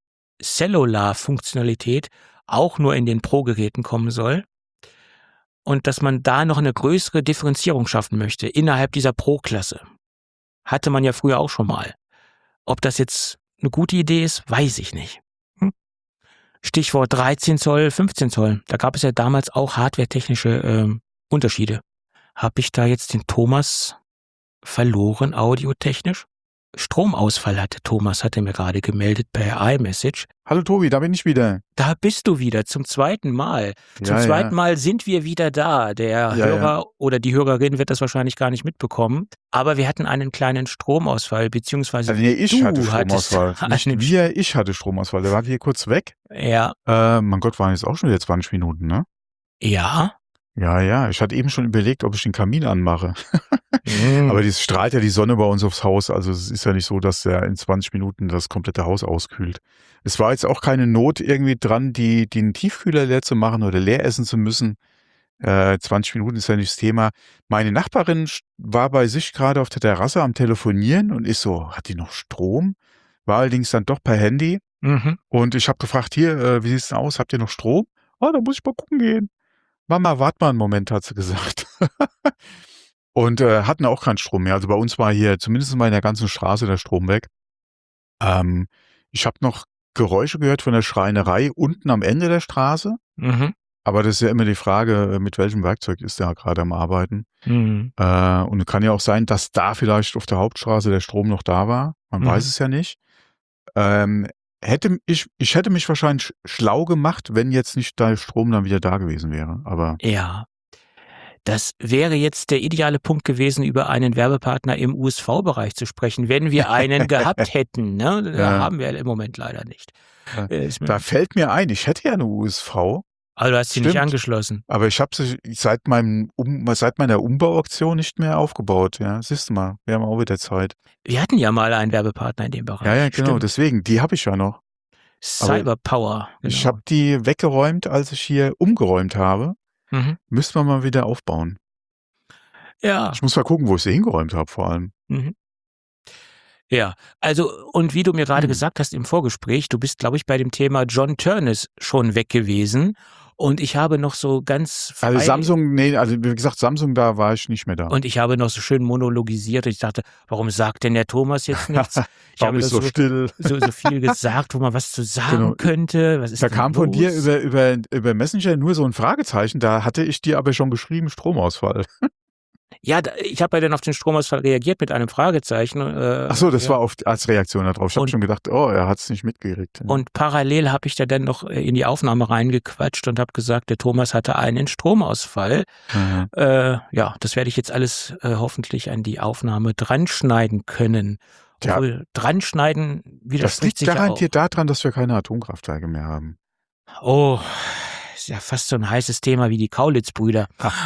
Cellular-Funktionalität auch nur in den Pro-Geräten kommen soll und dass man da noch eine größere Differenzierung schaffen möchte innerhalb dieser Pro-Klasse. Hatte man ja früher auch schon mal. Ob das jetzt eine gute Idee ist, weiß ich nicht. Hm? Stichwort dreizehn Zoll, fünfzehn Zoll. Da gab es ja damals auch hardwaretechnische ähm, Unterschiede. Habe ich da jetzt den Thomas verloren, audiotechnisch? Stromausfall hatte Thomas, hat er mir gerade gemeldet per iMessage. Hallo Tobi, da bin ich wieder. Da bist du wieder, zum zweiten Mal. Zum Ja, zweiten ja. Mal sind wir wieder da. Der Ja, Hörer ja. oder die Hörerin wird das wahrscheinlich gar nicht mitbekommen. Aber wir hatten einen kleinen Stromausfall, beziehungsweise Also nee, ich du hatte hattest Stromausfall. Nicht einen- wir, ich hatte Stromausfall. Der war hier kurz weg. Ja, Äh, mein Gott, waren jetzt auch schon wieder zwanzig Minuten, ne? ja. Ja, ja. Ich hatte eben schon überlegt, ob ich den Kamin anmache. Mhm. Aber es strahlt ja die Sonne bei uns aufs Haus. Also es ist ja nicht so, dass der in zwanzig Minuten das komplette Haus auskühlt. Es war jetzt auch keine Not irgendwie dran, die, den Tiefkühler leer zu machen oder leer essen zu müssen. Äh, zwanzig Minuten ist ja nicht das Thema. Meine Nachbarin sch- war bei sich gerade auf der Terrasse am Telefonieren und ist so, hat die noch Strom? War allerdings dann doch per Handy. Mhm. Und ich habe gefragt, hier, äh, wie sieht's denn aus? Habt ihr noch Strom? Ah, da muss ich mal gucken gehen. Mama, wart mal einen Moment, hat sie gesagt. Und äh, hatten auch keinen Strom mehr. Also bei uns war hier zumindest mal in der ganzen Straße der Strom weg. Ähm, ich habe noch Geräusche gehört von der Schreinerei unten am Ende der Straße. Mhm. Aber das ist ja immer die Frage, äh, mit welchem Werkzeug ist der gerade am Arbeiten. Mhm. Äh, und es kann ja auch sein, dass da vielleicht auf der Hauptstraße der Strom noch da war. Man Mhm. weiß es ja nicht. Ähm, hätte ich, ich hätte mich wahrscheinlich schlau gemacht, wenn jetzt nicht der Strom dann wieder da gewesen wäre. Aber Ja. Das wäre jetzt der ideale Punkt gewesen, über einen Werbepartner im U S V-Bereich zu sprechen, wenn wir einen gehabt hätten. Ne? Da Ja. haben wir im Moment leider nicht. Ja. Äh, ist mir- Da fällt mir ein, ich hätte ja eine U S V, Also du hast sie nicht Stimmt. angeschlossen. aber ich habe sie seit meinem um, seit meiner Umbauaktion nicht mehr aufgebaut. Ja, siehst du mal, wir haben auch wieder Zeit. Wir hatten ja mal einen Werbepartner in dem Bereich. Ja, ja, genau. Stimmt. Deswegen, die habe ich ja noch. Cyberpower. Genau. Ich habe die weggeräumt, als ich hier umgeräumt habe. Mhm. Müssen wir mal wieder aufbauen. Ja. Ich muss mal gucken, wo ich sie hingeräumt habe, vor allem. Mhm. Ja, also und wie du mir gerade Hm. gesagt hast im Vorgespräch, du bist, glaube ich, bei dem Thema John Turnus schon weg gewesen und ich habe noch so ganz frei Also Samsung, nee, also wie gesagt, Samsung, da war ich nicht mehr da. und ich habe noch so schön monologisiert. Ich dachte, warum sagt denn der Thomas jetzt nichts? Ich Warum habe ist das so still? so, so viel gesagt, wo man was zu sagen Genau. könnte. Was ist Da denn kam von los? dir über, über, über Messenger nur so ein Fragezeichen, da hatte ich dir aber schon geschrieben, Stromausfall. Ja, da, ich habe ja dann auf den Stromausfall reagiert mit einem Fragezeichen. Äh, Ach so, das ja. war auf, als Reaktion darauf. Ich habe Und- schon gedacht, oh, er hat es nicht mitgekriegt. Und parallel habe ich da dann noch in die Aufnahme reingequatscht und habe gesagt, der Thomas hatte einen Stromausfall. Ja. Äh, ja, das werde ich jetzt alles äh, hoffentlich an die Aufnahme dran schneiden können. Ja. Obwohl, dran schneiden Das widerspricht liegt sich ja garantiert daran, dass wir keine Atomkraftwerke mehr haben. auch. Oh, ist ja fast so ein heißes Thema wie die Kaulitz-Brüder.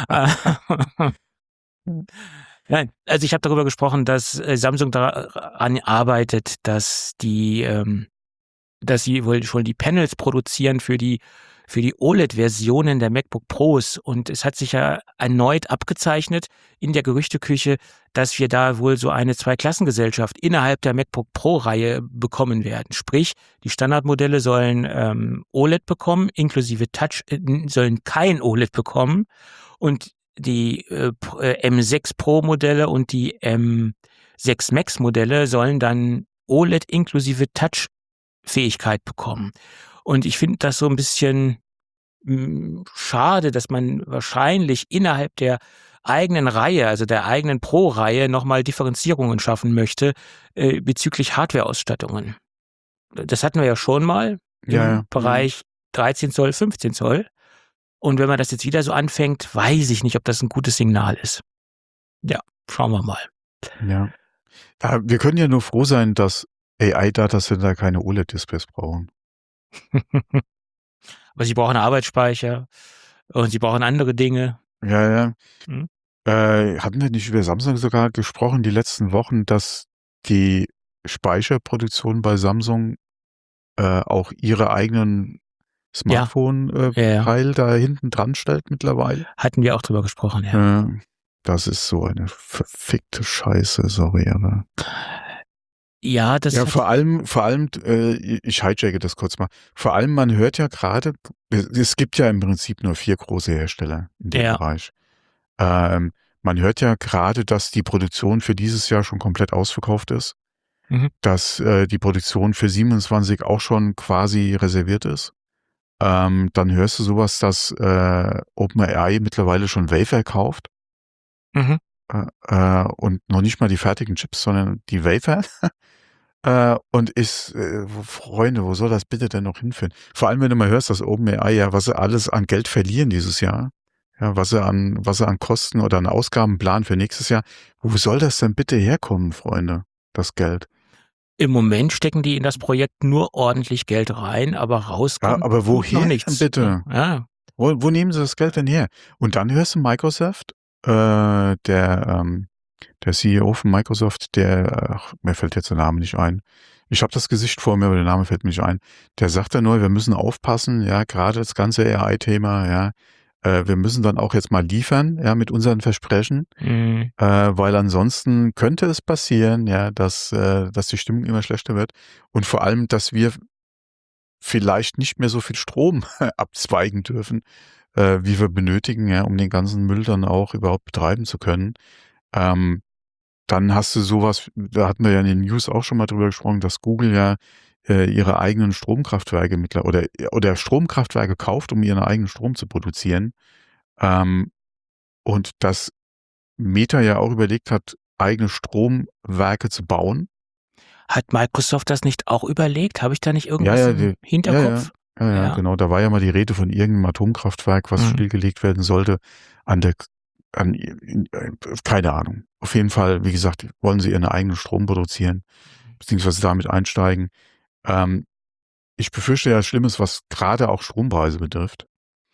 Nein, also ich habe darüber gesprochen, dass äh, Samsung daran arbeitet, dass die, ähm, dass sie wohl schon die Panels produzieren für die für die O L E D-Versionen der MacBook Pros und es hat sich ja erneut abgezeichnet in der Gerüchteküche, dass wir da wohl so eine Zweiklassengesellschaft innerhalb der MacBook Pro-Reihe bekommen werden. Sprich, die Standardmodelle sollen ähm, O L E D bekommen, inklusive Touch, äh, sollen kein O L E D bekommen und die äh, P- äh, M sechs Pro-Modelle und die M sechs Max-Modelle sollen dann O L E D inklusive Touch-Fähigkeit bekommen. Und ich finde das so ein bisschen mh, schade, dass man wahrscheinlich innerhalb der eigenen Reihe, also der eigenen Pro-Reihe, nochmal Differenzierungen schaffen möchte äh, bezüglich Hardware-Ausstattungen. Das hatten wir ja schon mal im Ja, ja. Bereich dreizehn Zoll, fünfzehn Zoll. Und wenn man das jetzt wieder so anfängt, weiß ich nicht, ob das ein gutes Signal ist. Ja, schauen wir mal. Ja. Ja, wir können ja nur froh sein, dass A I-Datacenter keine O L E D-Displays brauchen. Aber sie brauchen Arbeitsspeicher und sie brauchen andere Dinge. Ja, ja. Hm. Äh, hatten wir nicht über Samsung sogar gesprochen die letzten Wochen, dass die Speicherproduktion bei Samsung äh, auch ihre eigenen Smartphone-Teil Ja, ja. Teil da hinten dran stellt mittlerweile? Hatten wir auch drüber gesprochen, ja. Äh, das ist so eine verfickte Scheiße, sorry, aber. Ja, das Ja, hat, vor allem, vor allem, äh, ich hijacke das kurz mal. Vor allem, man hört ja gerade, es, es gibt ja im Prinzip nur vier große Hersteller in dem Ja. Bereich. Ähm, man hört ja gerade, dass die Produktion für dieses Jahr schon komplett ausverkauft ist, Mhm. dass äh, die Produktion für siebenundzwanzig auch schon quasi reserviert ist. Ähm, dann hörst du sowas, dass äh, OpenAI mittlerweile schon Wafer kauft Mhm. äh, äh, und noch nicht mal die fertigen Chips, sondern die Wafer. Äh, und ist, äh, wo- Freunde, wo soll das bitte denn noch hinführen? Vor allem, wenn du mal hörst, dass OpenAI ja, was sie alles an Geld verlieren dieses Jahr, ja, was sie an, was sie an Kosten oder an Ausgaben planen für nächstes Jahr, wo soll das denn bitte herkommen, Freunde, das Geld? Im Moment stecken die in das Projekt nur ordentlich Geld rein, aber rauskommt Ja, aber tut woher noch denn nichts. bitte? Ja, Wo, wo nehmen sie das Geld denn her? Und dann hörst du Microsoft, äh, der, ähm, der C E O von Microsoft, der, ach, mir fällt jetzt der Name nicht ein. Ich habe das Gesicht vor mir, aber der Name fällt mir nicht ein. Der sagt dann nur, wir müssen aufpassen, ja, gerade das ganze A I-Thema, ja, äh, wir müssen dann auch jetzt mal liefern, ja, mit unseren Versprechen, Mhm. äh, weil ansonsten könnte es passieren, ja, dass, äh, dass die Stimmung immer schlechter wird und vor allem, dass wir vielleicht nicht mehr so viel Strom abzweigen dürfen, äh, wie wir benötigen, ja, um den ganzen Müll dann auch überhaupt betreiben zu können. Ähm, dann hast du sowas, da hatten wir ja in den News auch schon mal drüber gesprochen, dass Google ja äh, ihre eigenen Stromkraftwerke mittler oder, oder Stromkraftwerke kauft, um ihren eigenen Strom zu produzieren. Ähm, und dass Meta ja auch überlegt hat, eigene Stromwerke zu bauen. Hat Microsoft das nicht auch überlegt? Habe ich da nicht irgendwas Ja, ja, im die- Hinterkopf? Ja, ja, Ja. genau. Da war ja mal die Rede von irgendeinem Atomkraftwerk, was Mhm. stillgelegt werden sollte an der an, in, äh, keine Ahnung. Auf jeden Fall, wie gesagt, wollen sie ihren eigenen Strom produzieren, beziehungsweise damit einsteigen. Ähm, ich befürchte ja Schlimmes, was gerade auch Strompreise betrifft.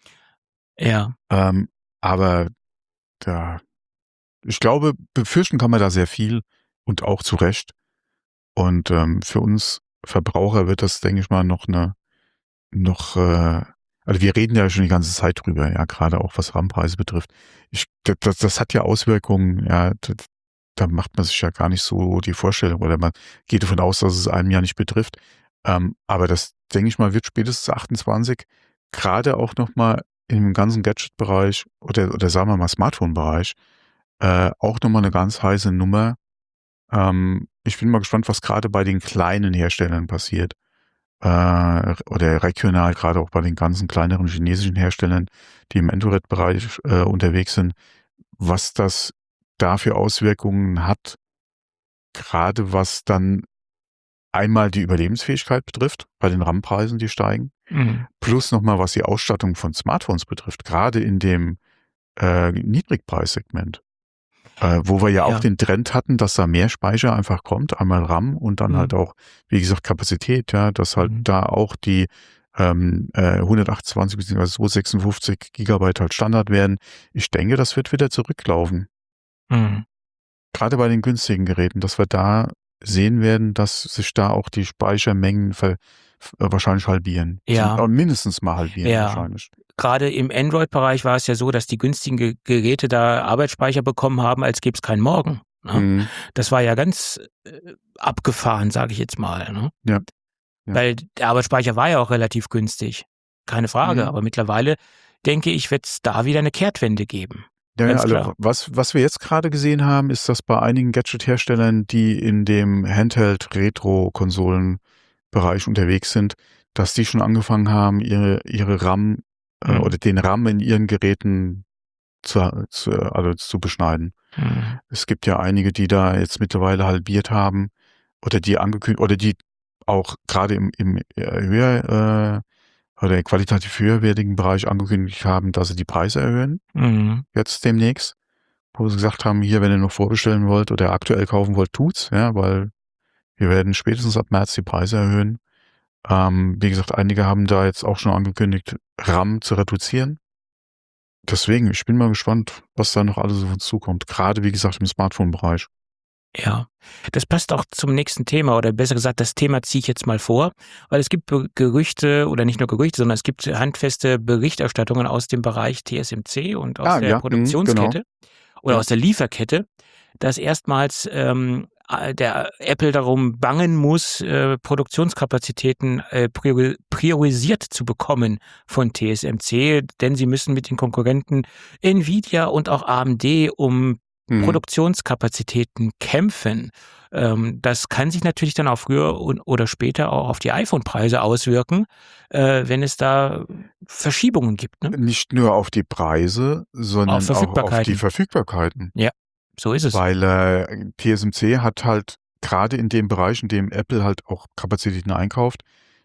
Ja. Ähm, aber da, ich glaube, befürchten kann man da sehr viel und auch zu Recht. Und ähm, für uns Verbraucher wird das, denke ich mal, noch eine, noch, äh, also wir reden ja schon die ganze Zeit drüber, ja, gerade auch was RAM-Preise betrifft. Ich, das, das hat ja Auswirkungen, ja, das, da macht man sich ja gar nicht so die Vorstellung oder man geht davon aus, dass es einem ja nicht betrifft. Ähm, aber das, denke ich mal, wird spätestens achtundzwanzig gerade auch nochmal im ganzen Gadget-Bereich oder, oder sagen wir mal Smartphone-Bereich äh, auch nochmal eine ganz heiße Nummer. Ähm, ich bin mal gespannt, was gerade bei den kleinen Herstellern passiert. Äh, oder regional, gerade auch bei den ganzen kleineren chinesischen Herstellern, die im Android-Bereich äh, unterwegs sind, was das da für Auswirkungen hat, gerade was dann einmal die Überlebensfähigkeit betrifft, bei den RAM-Preisen, die steigen, Mhm. plus nochmal, was die Ausstattung von Smartphones betrifft, gerade in dem äh, Niedrigpreissegment. Äh, wo wir ja auch Ja. den Trend hatten, dass da mehr Speicher einfach kommt, einmal RAM und dann Mhm. halt auch, wie gesagt, Kapazität, ja, dass halt Mhm. da auch die ähm, äh, hundertachtundzwanzig bzw. zweihundertsechsundfünfzig Gigabyte halt Standard werden. Ich denke, das wird wieder zurücklaufen. Mhm. Gerade bei den günstigen Geräten, dass wir da sehen werden, dass sich da auch die Speichermengen ver, f- äh, wahrscheinlich halbieren. Zum, Ja. äh, mindestens mal halbieren Ja. wahrscheinlich. Gerade im Android-Bereich war es ja so, dass die günstigen Ge Geräte da Arbeitsspeicher bekommen haben, als gäbe es keinen Morgen, ne? Mhm. Das war ja ganz äh, abgefahren, sage ich jetzt mal, ne? Ja. Ja. Weil der Arbeitsspeicher war ja auch relativ günstig, keine Frage. Mhm. Aber mittlerweile, denke ich, wird es da wieder eine Kehrtwende geben. Ja, ja, Ganz also klar. was, was wir jetzt gerade gesehen haben, ist, dass bei einigen Gadget-Herstellern, die in dem Handheld-Retro-Konsolen-Bereich unterwegs sind, dass die schon angefangen haben, ihre, ihre RAM äh, Mhm. oder den RAM in ihren Geräten zu, zu, also zu beschneiden. Mhm. Es gibt ja einige, die da jetzt mittlerweile halbiert haben oder die angekündigt oder die auch gerade im, im äh, höher äh, oder qualitativ höherwertigen Bereich angekündigt haben, dass sie die Preise erhöhen, Mhm. jetzt demnächst. Wo sie gesagt haben, hier, wenn ihr noch vorbestellen wollt oder aktuell kaufen wollt, tut's, ja, weil wir werden spätestens ab März die Preise erhöhen. Ähm, wie gesagt, einige haben da jetzt auch schon angekündigt, RAM zu reduzieren. Deswegen, ich bin mal gespannt, was da noch alles auf uns zukommt. Gerade, wie gesagt, im Smartphone-Bereich. Ja, das passt auch zum nächsten Thema oder besser gesagt, das Thema ziehe ich jetzt mal vor, weil es gibt Be Gerüchte oder nicht nur Gerüchte, sondern es gibt handfeste Berichterstattungen aus dem Bereich T S M C und aus Ah, der ja, mhm, genau. Produktionskette oder Ja. aus der Lieferkette, dass erstmals ähm, äh, der Apple darum bangen muss, äh, Produktionskapazitäten äh, priori priorisiert zu bekommen von T S M C, denn sie müssen mit den Konkurrenten Nvidia und auch A M D um Mhm. Produktionskapazitäten kämpfen. Ähm, das kann sich natürlich dann auch früher und, oder später auch auf die iPhone-Preise auswirken, äh, wenn es da Verschiebungen gibt, ne? Nicht nur auf die Preise, Auf sondern auch auf die Verfügbarkeiten. Verfügbarkeiten. Ja, so ist es. Weil äh, T S M C hat halt gerade in dem Bereich, in dem Apple halt auch Kapazitäten einkauft,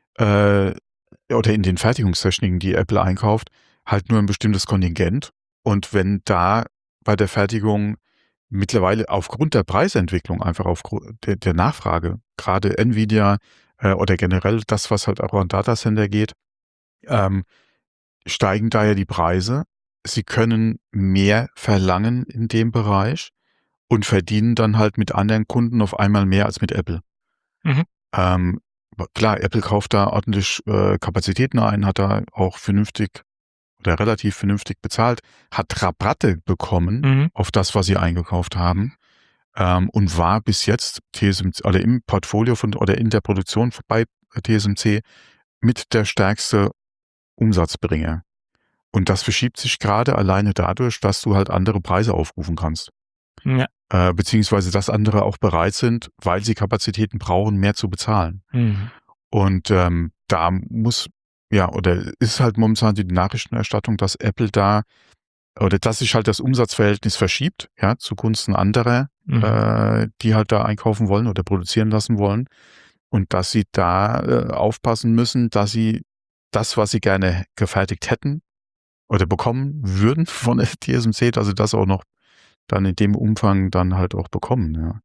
äh, oder in den Fertigungstechniken, die Apple einkauft, halt nur ein bestimmtes Kontingent. Und wenn da bei der Fertigung mittlerweile aufgrund der Preisentwicklung, einfach aufgrund der, der Nachfrage, gerade Nvidia äh, oder generell das, was halt auch an Datacenter geht, ähm, steigen daher die Preise. Sie können mehr verlangen in dem Bereich und verdienen dann halt mit anderen Kunden auf einmal mehr als mit Apple. Mhm. Ähm, klar, Apple kauft da ordentlich äh, Kapazitäten ein, hat da auch vernünftig oder relativ vernünftig bezahlt, hat Rabatte bekommen Mhm. auf das, was sie eingekauft haben, ähm, und war bis jetzt T S M C, oder im Portfolio von oder in der Produktion bei T S M C mit der stärkste Umsatzbringer. Und das verschiebt sich gerade alleine dadurch, dass du halt andere Preise aufrufen kannst. Ja. Äh, beziehungsweise dass andere auch bereit sind, weil sie Kapazitäten brauchen, mehr zu bezahlen. Mhm. Und ähm, da muss, ja, oder ist halt momentan die Nachrichtenerstattung, dass Apple da, oder dass sich halt das Umsatzverhältnis verschiebt, ja, zugunsten anderer, Mhm. äh, die halt da einkaufen wollen oder produzieren lassen wollen. Und dass sie da äh, aufpassen müssen, dass sie das, was sie gerne gefertigt hätten, oder bekommen würden von T S M C, dass sie das auch noch dann in dem Umfang dann halt auch bekommen, ja.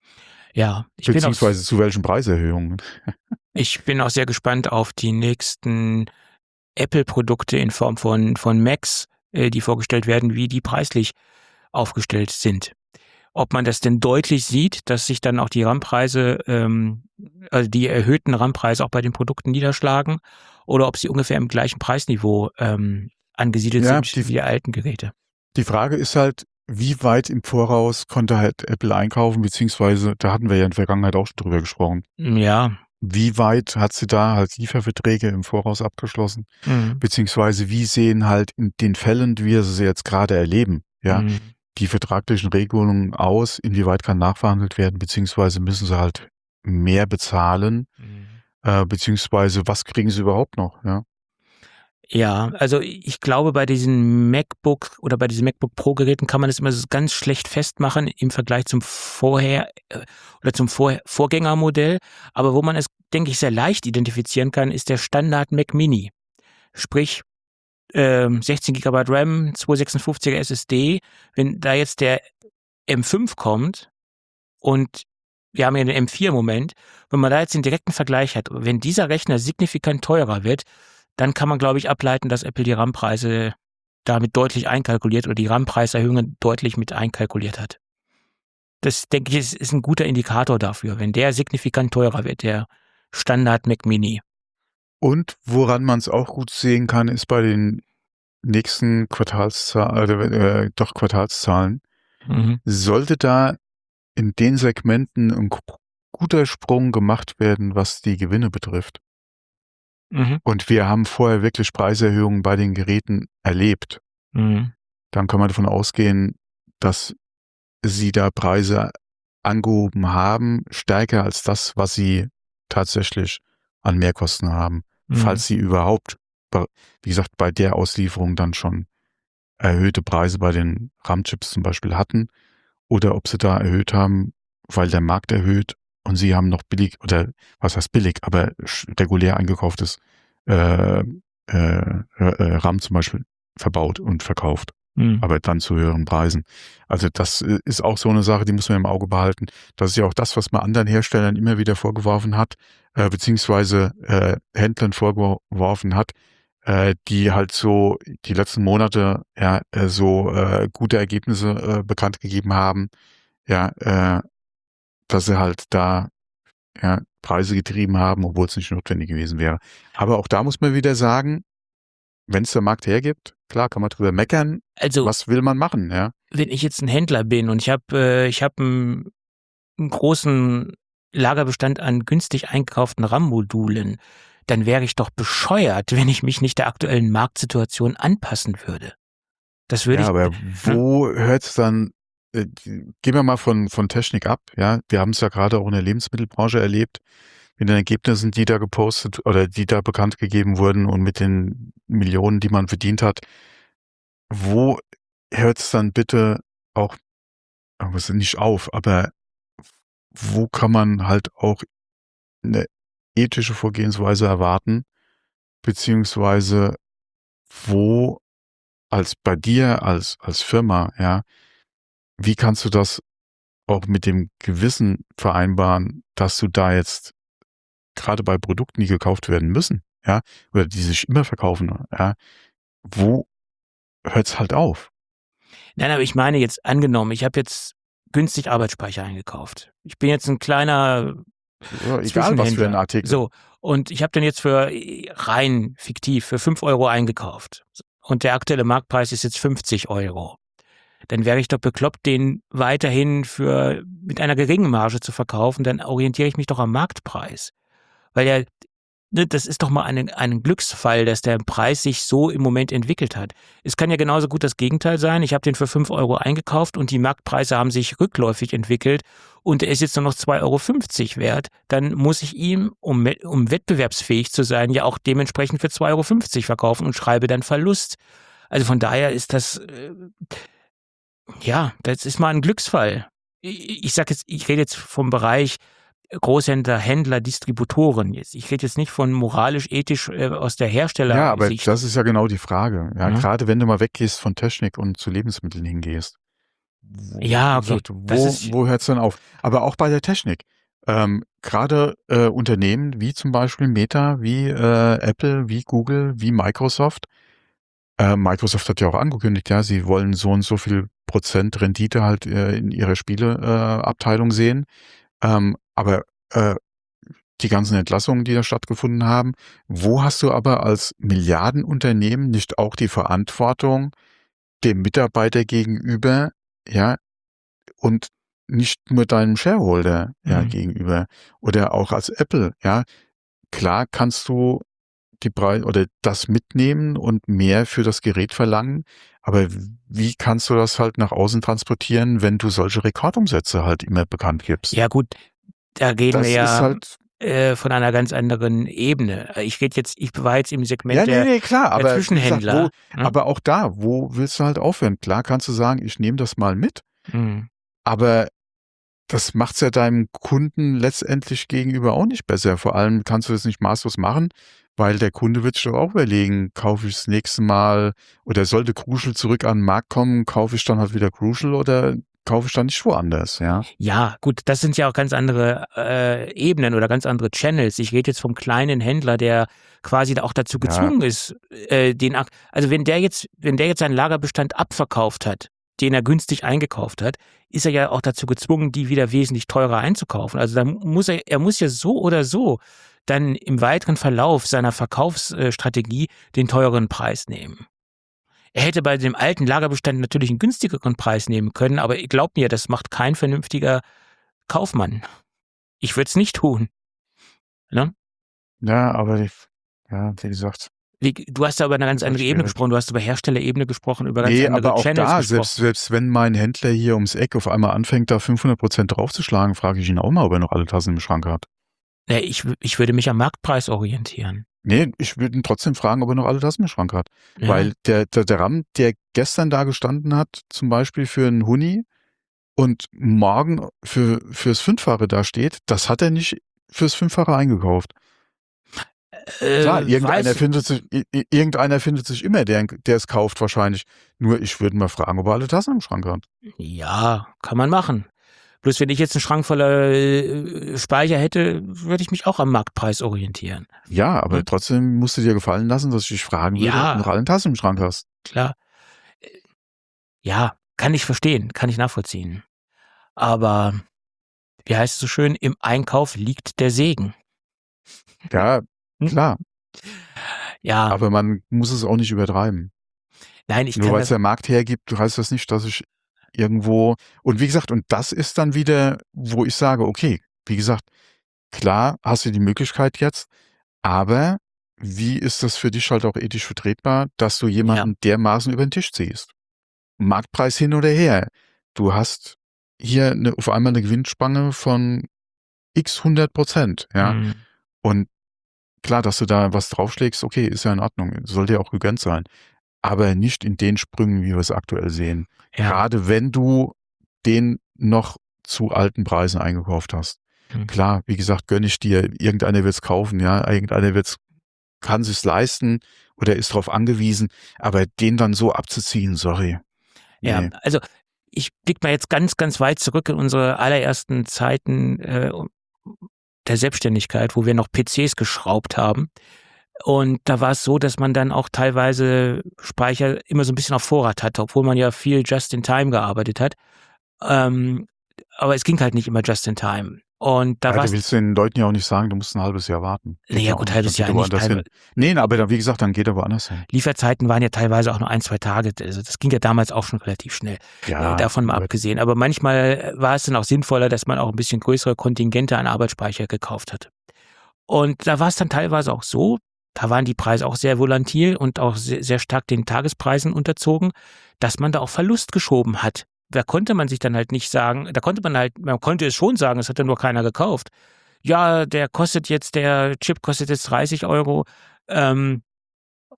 Ja, ich bin auch, Beziehungsweise zu welchen Preiserhöhungen. ich bin auch sehr gespannt auf die nächsten Apple-Produkte in Form von, von Macs, äh, die vorgestellt werden, wie die preislich aufgestellt sind. Ob man das denn deutlich sieht, dass sich dann auch die RAM-Preise, ähm, also die erhöhten RAM-Preise auch bei den Produkten niederschlagen, oder ob sie ungefähr im gleichen Preisniveau ähm, angesiedelt Ja, sind die, wie die alten Geräte. die Frage ist halt, wie weit im Voraus konnte halt Apple einkaufen, beziehungsweise, da hatten wir ja in der Vergangenheit auch schon drüber gesprochen. Ja. Wie weit hat sie da halt Lieferverträge im Voraus abgeschlossen? Mhm. Beziehungsweise wie sehen halt in den Fällen, wie wir sie jetzt gerade erleben, ja, Mhm. die vertraglichen Regelungen aus, inwieweit kann nachverhandelt werden, beziehungsweise müssen sie halt mehr bezahlen, Mhm. äh, beziehungsweise was kriegen sie überhaupt noch, ja? Ja, also ich glaube, bei diesen MacBook oder bei diesen MacBook Pro Geräten kann man das immer so ganz schlecht festmachen im Vergleich zum Vorher äh, oder zum Vor Vorgängermodell. Aber wo man es, denke ich, sehr leicht identifizieren kann, ist der Standard Mac Mini. Sprich, ähm, sechzehn Gigabyte RAM, zweihundertsechsundfünfziger S S D. Wenn da jetzt der M fünf kommt und wir haben ja den M vier im Moment, wenn man da jetzt den direkten Vergleich hat, wenn dieser Rechner signifikant teurer wird, dann kann man, glaube ich, ableiten, dass Apple die RAM-Preise damit deutlich einkalkuliert oder die RAM-Preiserhöhungen deutlich mit einkalkuliert hat. Das, denke ich, ist, ist ein guter Indikator dafür, wenn der signifikant teurer wird, der Standard Mac Mini. Und woran man es auch gut sehen kann, ist bei den nächsten Quartalszahlen, äh, doch Quartalszahlen, Mhm. sollte da in den Segmenten ein guter Sprung gemacht werden, was die Gewinne betrifft. Mhm. Und wir haben vorher wirklich Preiserhöhungen bei den Geräten erlebt. Mhm. Dann kann man davon ausgehen, dass sie da Preise angehoben haben, stärker als das, was sie tatsächlich an Mehrkosten haben. Mhm. Falls sie überhaupt, wie gesagt, bei der Auslieferung dann schon erhöhte Preise bei den RAM-Chips zum Beispiel hatten oder ob sie da erhöht haben, weil der Markt erhöht und sie haben noch billig, oder was heißt billig, aber regulär eingekauftes äh, äh, äh, RAM zum Beispiel verbaut und verkauft, Mhm. aber dann zu höheren Preisen. Also das ist auch so eine Sache, die muss man im Auge behalten. Das ist ja auch das, was man anderen Herstellern immer wieder vorgeworfen hat, äh, beziehungsweise äh, Händlern vorgeworfen hat, äh, die halt so die letzten Monate ja äh, so äh, gute Ergebnisse äh, bekannt gegeben haben, ja, äh, dass sie halt da ja, Preise getrieben haben, obwohl es nicht notwendig gewesen wäre. Aber auch da muss man wieder sagen, wenn es der Markt hergibt, klar kann man drüber meckern. Also, was will man machen, ja? Wenn ich jetzt ein Händler bin und ich habe äh, ich habe einen, einen großen Lagerbestand an günstig eingekauften RAM-Modulen, dann wäre ich doch bescheuert, wenn ich mich nicht der aktuellen Marktsituation anpassen würde. Das würde Ja, ich. aber wo hört es dann, äh, gehen wir mal von, von Technik ab, ja? Wir haben es ja gerade auch in der Lebensmittelbranche erlebt, mit den Ergebnissen, die da gepostet oder die da bekannt gegeben wurden und mit den Millionen, die man verdient hat. Wo hört es dann bitte auch, aber es nicht auf, aber wo kann man halt auch eine ethische Vorgehensweise erwarten, beziehungsweise wo als bei dir als als Firma, ja, wie kannst du das auch mit dem Gewissen vereinbaren, dass du da jetzt gerade bei Produkten, die gekauft werden müssen, ja, oder die sich immer verkaufen, ja, wo hört's halt auf? Nein, aber ich meine jetzt angenommen, ich habe jetzt günstig Arbeitsspeicher eingekauft. Ich bin jetzt ein kleiner Ja, egal was für ein Zwischenhändler. Artikel. So, und ich habe den jetzt für rein fiktiv für fünf Euro eingekauft. Und der aktuelle Marktpreis ist jetzt fünfzig Euro. Dann wäre ich doch bekloppt, den weiterhin für mit einer geringen Marge zu verkaufen. Dann orientiere ich mich doch am Marktpreis. Weil ja, ne, das ist doch mal ein, ein Glücksfall, dass der Preis sich so im Moment entwickelt hat. Es kann ja genauso gut das Gegenteil sein. Ich habe den für fünf Euro eingekauft und die Marktpreise haben sich rückläufig entwickelt und er ist jetzt nur noch zwei Euro fünfzig wert. Dann muss ich ihm, um, um wettbewerbsfähig zu sein, ja auch dementsprechend für zwei Euro fünfzig verkaufen und schreibe dann Verlust. Also von daher ist das, äh, ja, das ist mal ein Glücksfall. Ich, ich sag jetzt, ich rede jetzt vom Bereich Großhändler, Händler, Distributoren. Jetzt, ich rede jetzt nicht von moralisch, ethisch äh, aus der Herstellersicht. Ja, aber das ist ja genau die Frage. Ja, Ja. gerade wenn du mal weggehst von Technik und zu Lebensmitteln hingehst. Wo, Ja, wie okay. gesagt, Das wo, ist, wo hört es dann auf? Aber auch bei der Technik. Ähm, gerade äh, Unternehmen wie zum Beispiel Meta, wie äh, Apple, wie Google, wie Microsoft. Äh, Microsoft hat ja auch angekündigt, ja, sie wollen so und so viel Prozent Rendite halt äh, in ihrer Spieleabteilung äh, Abteilung sehen. Ähm, aber äh, die ganzen Entlassungen, die da stattgefunden haben, wo hast du aber als Milliardenunternehmen nicht auch die Verantwortung dem Mitarbeiter gegenüber, ja, und nicht nur deinem Shareholder, ja, Mhm. gegenüber oder auch als Apple, ja. Klar kannst du die Preise oder das mitnehmen und mehr für das Gerät verlangen, aber wie kannst du das halt nach außen transportieren, wenn du solche Rekordumsätze halt immer bekannt gibst? Ja gut, da reden Das wir ist ja halt äh, von einer ganz anderen Ebene. Ich rede jetzt, ich war jetzt im Segment ja, nee, der, nee, klar, der aber wie gesagt, wo, Zwischenhändler. Ne? aber auch da, wo willst du halt aufhören? Klar kannst du sagen, ich nehme das mal mit, Mhm. aber das macht's ja deinem Kunden letztendlich gegenüber auch nicht besser. Vor allem kannst du das nicht maßlos machen, weil der Kunde wird sich doch auch überlegen, kaufe ich das nächste Mal oder sollte Crucial zurück an den Markt kommen, kaufe ich dann halt wieder Crucial oder kaufe ich dann nicht woanders, ja? Ja, gut, das sind ja auch ganz andere äh, Ebenen oder ganz andere Channels. Ich rede jetzt vom kleinen Händler, der quasi auch dazu Ja, gezwungen ist, äh, den, Ak- also wenn der jetzt, wenn der jetzt seinen Lagerbestand abverkauft hat, den er günstig eingekauft hat, ist er ja auch dazu gezwungen, die wieder wesentlich teurer einzukaufen. Also da muss er, er muss ja so oder so dann im weiteren Verlauf seiner Verkaufsstrategie den teureren Preis nehmen. Er hätte bei dem alten Lagerbestand natürlich einen günstigeren Preis nehmen können, aber glaubt mir, das macht kein vernünftiger Kaufmann. Ich würde es nicht tun. Ne? ja, aber die, ja, wie gesagt, Wie- Du hast da über eine ganz ist halt andere Ebene schwierig. gesprochen, du hast über Herstellerebene gesprochen, über ganz Nee, andere aber auch Channels da, gesprochen. selbst, selbst wenn mein Händler hier ums Eck auf einmal anfängt, da fünfhundert Prozent draufzuschlagen, frage ich ihn auch mal, ob er noch alle Tassen im Schrank hat. Nee, ich, w- ich würde mich am Marktpreis orientieren. Nee, ich würde ihn trotzdem fragen, ob er noch alle Tassen im Schrank hat. Ja. Weil der, der, der Ram, der gestern da gestanden hat, zum Beispiel für einen Huni und morgen für, fürs Fünffache da steht, das hat er nicht fürs Fünffache eingekauft. Klar, äh, irgendeiner weiß, findet sich, i- i- irgendeiner findet sich immer, der, der es kauft wahrscheinlich. Nur ich würde mal fragen, ob er alle Tassen im Schrank hat. ja, kann man machen. Bloß wenn ich jetzt einen Schrank voller äh, Speicher hätte, würde ich mich auch am Marktpreis orientieren. Ja, aber Hm? trotzdem musst du dir gefallen lassen, dass ich dich fragen würde, ob du noch Ja, alle Tassen im Schrank hast. klar. Ja, kann ich verstehen, kann ich nachvollziehen. Aber wie heißt es so schön, im Einkauf liegt der Segen. Ja, Hm? klar. Ja, Aber man muss es auch nicht übertreiben. nein, ich Nur kann weil es das, der Markt hergibt, heißt das nicht, dass ich irgendwo, und wie gesagt, und das ist dann wieder, wo ich sage, okay, wie gesagt, klar hast du die Möglichkeit jetzt, aber wie ist das für dich halt auch ethisch vertretbar, dass du ja, jemanden dermaßen über den Tisch ziehst? Marktpreis hin oder her. Du hast hier eine, auf einmal eine Gewinnspanne von x hundert Prozent, ja. hm, Und klar, dass du da was draufschlägst, okay, ist ja in Ordnung, soll dir auch gegönnt sein. Aber nicht in den Sprüngen, wie wir es aktuell sehen. ja, Gerade wenn du den noch zu alten Preisen eingekauft hast. hm. Klar, wie gesagt, gönne ich dir, irgendeiner wird's kaufen, ja, irgendeiner wird's, kann sich's leisten oder ist darauf angewiesen, aber den dann so abzuziehen, sorry. Ja, Nee. also ich blicke mal jetzt ganz, ganz weit zurück in unsere allerersten Zeiten äh, der Selbstständigkeit, wo wir noch P Cs geschraubt haben. Und da war es so, dass man dann auch teilweise Speicher immer so ein bisschen auf Vorrat hatte, obwohl man ja viel Just-in-Time gearbeitet hat. Ähm, aber es ging halt nicht immer Just-in-Time. Und da Ja, war du es, willst den Leuten ja auch nicht sagen, du musst ein halbes Jahr warten. Geht naja ja auch gut, nicht. halbes Dann geht Jahr er nicht. woanders hin. Teilweise, Nee, aber dann, wie gesagt, dann geht er woanders hin. Lieferzeiten waren ja teilweise auch nur ein, zwei Tage. Also das ging ja damals auch schon relativ schnell. Äh, Ja, davon mal aber abgesehen. Aber manchmal war es dann auch sinnvoller, dass man auch ein bisschen größere Kontingente an Arbeitsspeicher gekauft hat. Und da war es dann teilweise auch so, da waren die Preise auch sehr volatil und auch sehr, sehr stark den Tagespreisen unterzogen, dass man da auch Verlust geschoben hat. Da konnte man sich dann halt nicht sagen, da konnte man halt, man konnte es schon sagen, es hat ja nur keiner gekauft. Ja, der kostet jetzt, der Chip kostet jetzt dreißig Euro, ähm,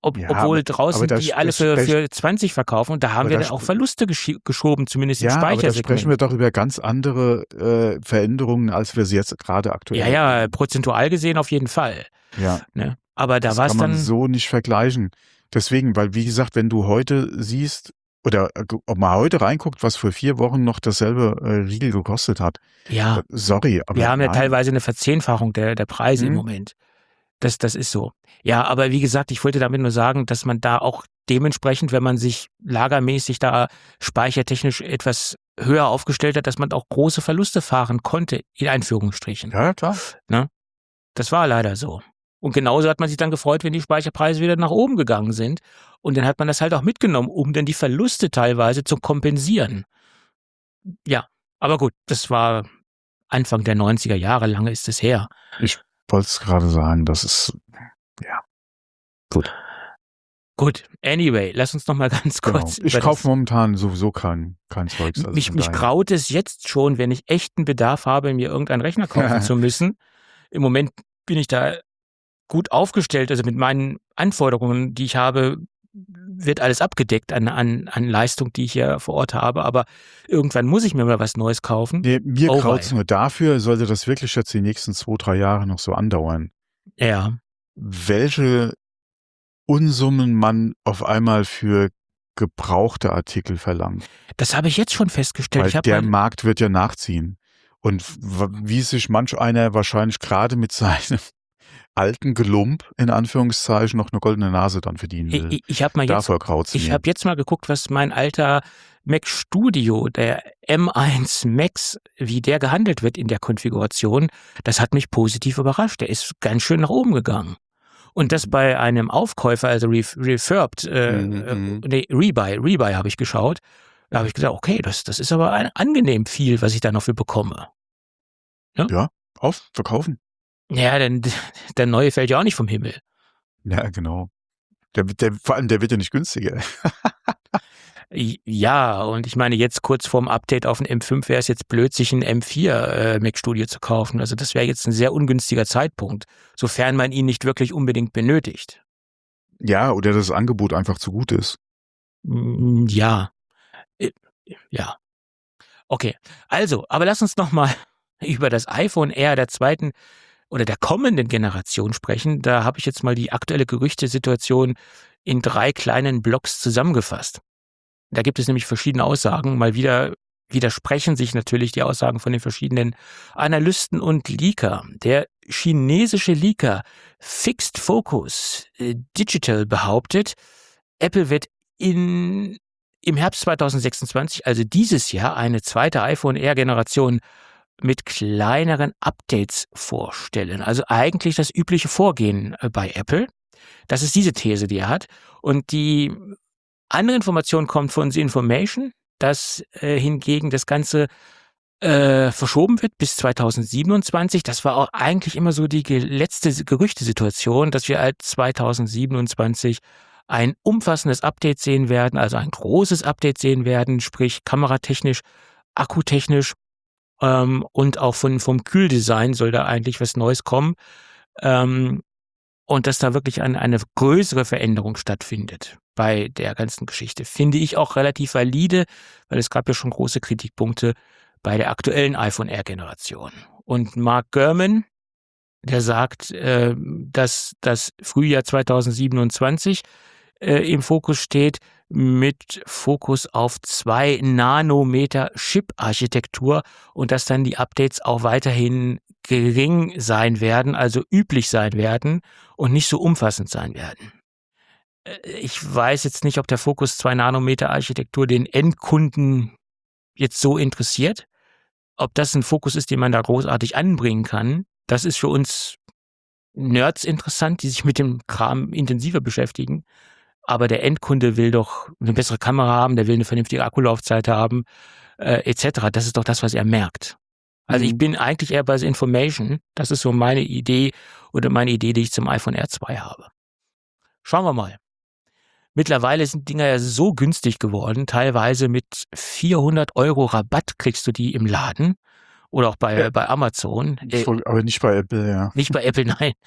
ob, Ja, obwohl aber, draußen aber da, die alle das für, sprech, für zwanzig verkaufen und da haben aber wir da, dann auch sp- Verluste geschi- geschoben, zumindest im ja, aber da sprechen wir Speichersegment. doch über ganz andere äh, Veränderungen, als wir sie jetzt gerade Ja, aktuell ja, erleben. prozentual gesehen auf jeden Fall. Ja, Ne? Aber da das war es kann man dann, so nicht vergleichen. Deswegen, weil wie gesagt, wenn du heute siehst, oder äh, ob man heute reinguckt, was vor vier Wochen noch dasselbe äh, Riegel gekostet hat, ja, äh, sorry, wir aber haben ja nein. teilweise eine Verzehnfachung der, der Preise im Hm? Moment. Das, das ist so. Ja, aber wie gesagt, ich wollte damit nur sagen, dass man da auch dementsprechend, wenn man sich lagermäßig da speichertechnisch etwas höher aufgestellt hat, dass man auch große Verluste fahren konnte, in Anführungsstrichen. Ja, klar. Ne? Das war leider so. Und genauso hat man sich dann gefreut, wenn die Speicherpreise wieder nach oben gegangen sind. Und dann hat man das halt auch mitgenommen, um dann die Verluste teilweise zu kompensieren. Ja, aber gut, das war Anfang der neunziger Jahre, lange ist es her. Ich wollte es gerade sagen, das ist, ja, gut. Gut, anyway, lass uns noch mal ganz Genau. kurz Ich über kaufe das. momentan sowieso kein, kein Zeugs. Also Mich, von mich daher. graut es jetzt schon, wenn ich echten Bedarf habe, mir irgendeinen Rechner kaufen zu müssen. Im Moment bin ich da gut aufgestellt, also mit meinen Anforderungen, die ich habe, wird alles abgedeckt an, an, an Leistung, die ich hier vor Ort habe, aber irgendwann muss ich mir mal was Neues kaufen. Nee, mir Oh graut's wei. nur dafür, sollte das wirklich jetzt die nächsten zwei, drei Jahre noch so andauern, Ja, welche Unsummen man auf einmal für gebrauchte Artikel verlangt. das habe ich jetzt schon festgestellt. Weil Ich habe der mal, Markt wird ja nachziehen. Und w- wie sich manch einer wahrscheinlich gerade mit seinem alten Gelump, in Anführungszeichen, noch eine goldene Nase dann verdienen will. ich, ich habe mal jetzt, Davor graut's ich mir. habe jetzt mal geguckt, was mein alter Mac Studio, der M eins Max, wie der gehandelt wird in der Konfiguration. Das hat mich positiv überrascht. Der ist ganz schön nach oben gegangen. Und das bei einem Aufkäufer, also Ref- Refurbed, äh, Mhm, äh, mhm. nee, Rebuy, Rebuy habe ich geschaut. Da habe ich gesagt, okay, das, das ist aber ein, angenehm viel, was ich da noch für bekomme. Ja, auf, verkaufen. Ja, denn der neue fällt ja auch nicht vom Himmel. Ja, genau. Der, der, vor allem, der wird ja nicht günstiger. Ja, und ich meine, jetzt kurz vorm Update auf den M fünf wäre es jetzt blöd, sich ein M vier äh, Mac Studio zu kaufen. Also das wäre jetzt ein sehr ungünstiger Zeitpunkt, sofern man ihn nicht wirklich unbedingt benötigt. Ja, oder das Angebot einfach zu gut ist. Mm, Ja, Äh, ja. Okay, also, aber lass uns noch mal über das iPhone R der zweiten oder der kommenden Generation sprechen. Da habe ich jetzt mal die aktuelle Gerüchtesituation in drei kleinen Blocks zusammengefasst. Da gibt es nämlich verschiedene Aussagen. Mal wieder widersprechen sich natürlich die Aussagen von den verschiedenen Analysten und Leaker. Der chinesische Leaker Fixed Focus äh, Digital behauptet, Apple wird in, im Herbst zweitausendsechsundzwanzig, also dieses Jahr, eine zweite iPhone R-Generation mit kleineren Updates vorstellen. Also eigentlich das übliche Vorgehen äh, bei Apple. Das ist diese These, die er hat. Und die andere Information kommt von The Information, dass äh, hingegen das Ganze äh, verschoben wird bis zweitausendsiebenundzwanzig. Das war auch eigentlich immer so die ge- letzte S- Gerüchtesituation, dass wir halt zweitausendsiebenundzwanzig ein umfassendes Update sehen werden, also ein großes Update sehen werden, sprich kameratechnisch, akkutechnisch ähm, und auch von, vom Kühldesign soll da eigentlich was Neues kommen. Ähm, und dass da wirklich ein, eine größere Veränderung stattfindet bei der ganzen Geschichte. Finde ich auch relativ valide, weil es gab ja schon große Kritikpunkte bei der aktuellen iPhone R-Generation. Und Mark Gurman, der sagt, äh, dass das Frühjahr zweitausendsiebenundzwanzig äh, im Fokus steht, mit Fokus auf zwei Nanometer Chip-Architektur und dass dann die Updates auch weiterhin gering sein werden, also üblich sein werden und nicht so umfassend sein werden. Äh, Ich weiß jetzt nicht, ob der Fokus zwei Nanometer Architektur den Endkunden jetzt so interessiert. Ob das ein Fokus ist, den man da großartig anbringen kann, das ist für uns Nerds interessant, die sich mit dem Kram intensiver beschäftigen. Aber der Endkunde will doch eine bessere Kamera haben, der will eine vernünftige Akkulaufzeit haben, äh, et cetera. Das ist doch das, was er merkt. Also ich Mhm. bin eigentlich eher bei The Information. Das ist so meine Idee oder meine Idee, die ich zum iPhone R zwei habe. Schauen wir mal. Mittlerweile sind Dinger ja so günstig geworden. Teilweise mit vierhundert Euro Rabatt kriegst du die im Laden oder auch bei, Ja. bei Amazon. Äh, Voll- Aber nicht bei Apple, ja. nicht bei Apple, nein.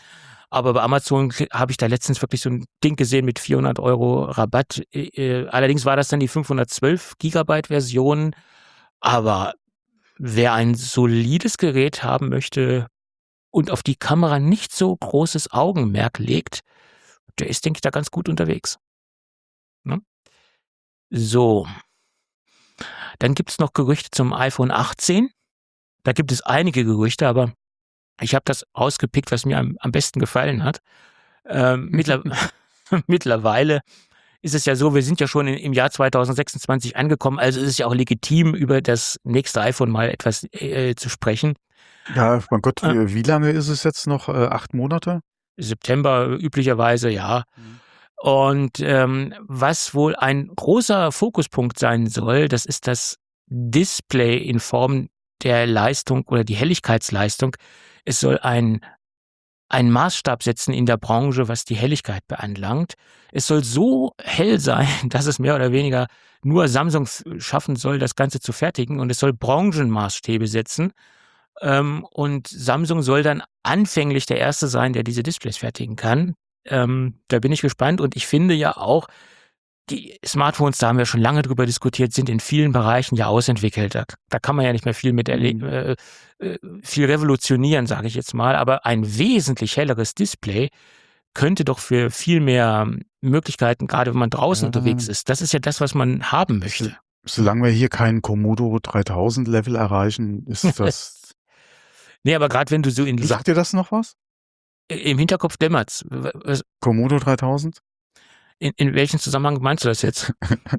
Aber bei Amazon habe ich da letztens wirklich so ein Ding gesehen mit vierhundert Euro Rabatt. Äh, allerdings war das dann die fünfhundertzwölf Gigabyte Version. Aber wer ein solides Gerät haben möchte und auf die Kamera nicht so großes Augenmerk legt, der ist, denke ich, da ganz gut unterwegs. Ne? So. Dann gibt es noch Gerüchte zum iPhone achtzehn. Da gibt es einige Gerüchte, aber ich habe das rausgepickt, was mir am, am besten gefallen hat. Ähm, mittler mittlerweile ist es ja so, wir sind ja schon in, im Jahr zweitausendsechsundzwanzig angekommen, also ist es ja auch legitim, über das nächste iPhone mal etwas äh, zu sprechen. Ja, mein Gott, Äh. wie, wie lange ist es jetzt noch? Äh, acht Monate? September üblicherweise, ja. Mhm. Und ähm, was wohl ein großer Fokuspunkt sein soll, das ist das Display in Form der Leistung oder die Helligkeitsleistung. Es soll ein einen Maßstab setzen in der Branche, was die Helligkeit beanlangt. Es soll so hell sein, dass es mehr oder weniger nur Samsung schaffen soll, das Ganze zu fertigen. Und es soll Branchenmaßstäbe setzen. Ähm, und Samsung soll dann anfänglich der Erste sein, der diese Displays fertigen kann. Ähm, da bin ich gespannt. Und ich finde ja auch, die Smartphones, da haben wir schon lange drüber diskutiert, sind in vielen Bereichen ja ausentwickelt. Da, da kann man ja nicht mehr viel mit erle- äh, äh, viel revolutionieren, sage ich jetzt mal. Aber ein wesentlich helleres Display könnte doch für viel mehr Möglichkeiten, gerade wenn man draußen Ja. unterwegs ist. Das ist ja das, was man haben möchte. Solange wir hier keinen Komodo dreitausend Level erreichen, ist das. Nee, aber gerade wenn du so in Licht, Sagt dir das noch was? im Hinterkopf dämmert's. Was- Komodo dreitausend? In, in welchem Zusammenhang meinst du das jetzt?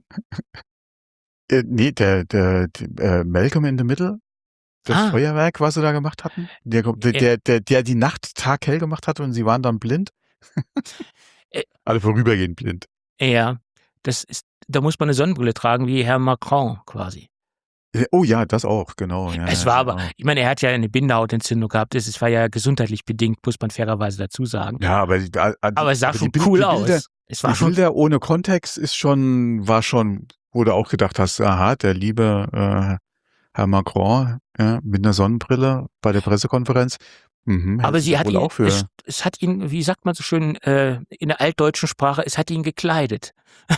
Äh, nee, der, der, der äh, Malcolm in the Middle, das Ah. Feuerwerk, was sie da gemacht hatten, der, der, der, der, der die Nacht taghell gemacht hatte und sie waren dann blind. Äh. Alle vorübergehend blind. Ja, das ist, da muss man eine Sonnenbrille tragen, wie Herr Macron quasi. Äh, Oh ja, das auch, genau. Ja, Es ja, war aber, genau. ich meine, er hat ja eine Bindehautentzündung gehabt, es es war ja gesundheitlich bedingt, muss man fairerweise dazu sagen. Ja, aber, die- äh, Aber es sah aber schon die Bild- cool die Bilder, aus. Es war Die schon, Bilder ohne Kontext ist schon, war schon, wo du auch gedacht hast, aha, der liebe äh, Herr Macron ja, mit einer Sonnenbrille bei der Pressekonferenz. Mhm, aber hält sie sich hat wohl ihn, auch für. es, es hat ihn, wie sagt man so schön, äh, in der altdeutschen Sprache, es hat ihn gekleidet.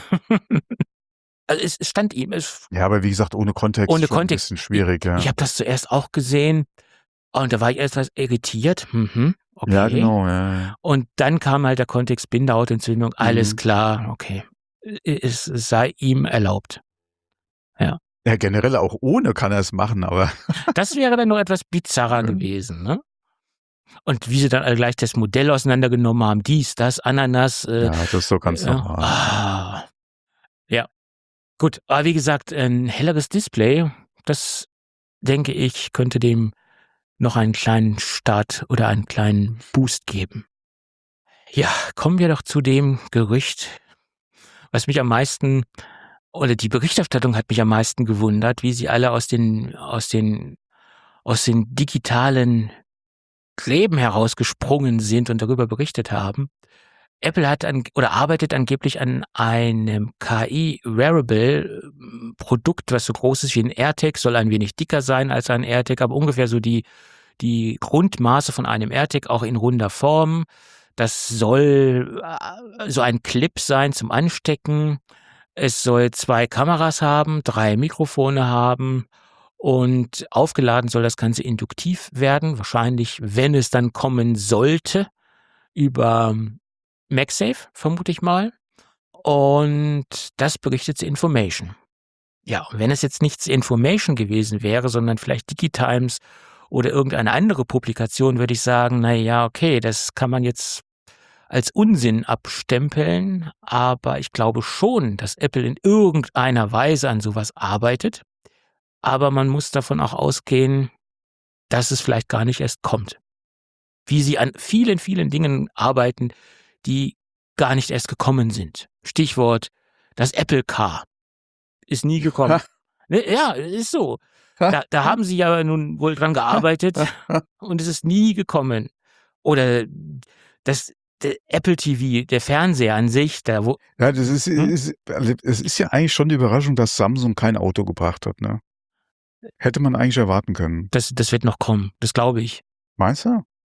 Also es, es stand ihm, es, Ja, aber wie gesagt, ohne Kontext ohne schon Kontext. ein bisschen schwierig, ja. Ich habe das zuerst auch gesehen und da war ich etwas irritiert. Mhm, okay. Ja, genau, ja. ja. Und dann kam halt der Kontext Bindehautentzündung, alles Mhm. klar, okay. Es, es sei ihm erlaubt. Ja, generell auch ohne kann er es machen, aber Das wäre dann noch etwas bizarrer Ja. gewesen, ne? Und wie sie dann alle gleich das Modell auseinandergenommen haben, dies, das, Ananas. Äh, ja, das ist so ganz ja. normal. Ah. Ja, gut. Aber wie gesagt, ein helleres Display, das denke ich, könnte dem noch einen kleinen Start oder einen kleinen Boost geben. Ja, kommen wir doch zu dem Gerücht, was mich am meisten, oder die Berichterstattung hat mich am meisten gewundert, wie sie alle aus den, aus den, aus den digitalen Gräben herausgesprungen sind und darüber berichtet haben. Apple hat an, oder arbeitet angeblich an einem K I-Wearable-Produkt, was so groß ist wie ein AirTag, soll ein wenig dicker sein als ein AirTag, aber ungefähr so die, die Grundmaße von einem AirTag, auch in runder Form. Das soll äh, so ein Clip sein zum Anstecken. Es soll zwei Kameras haben, drei Mikrofone haben und aufgeladen soll das Ganze induktiv werden. Wahrscheinlich, wenn es dann kommen sollte, über MagSafe, vermute ich mal. Und das berichtet The Information. Ja, und wenn es jetzt nicht The Information gewesen wäre, sondern vielleicht DigiTimes oder irgendeine andere Publikation, würde ich sagen, na ja, okay, das kann man jetzt als Unsinn abstempeln, aber ich glaube schon, dass Apple in irgendeiner Weise an sowas arbeitet. Aber man muss davon auch ausgehen, dass es vielleicht gar nicht erst kommt. Wie sie an vielen, vielen Dingen arbeiten, die gar nicht erst gekommen sind. Stichwort, das Apple Car ist nie gekommen. Ne, ja, ist so. Da, da haben sie ja nun wohl dran gearbeitet und es ist nie gekommen. Oder das der Apple T V, der Fernseher an sich, da wo. Ja, das ist, Hm? ist, es ist ja eigentlich schon die Überraschung, dass Samsung kein Auto gebracht hat, ne? Hätte man eigentlich erwarten können. Das, das wird noch kommen, das glaube ich. Meinst du?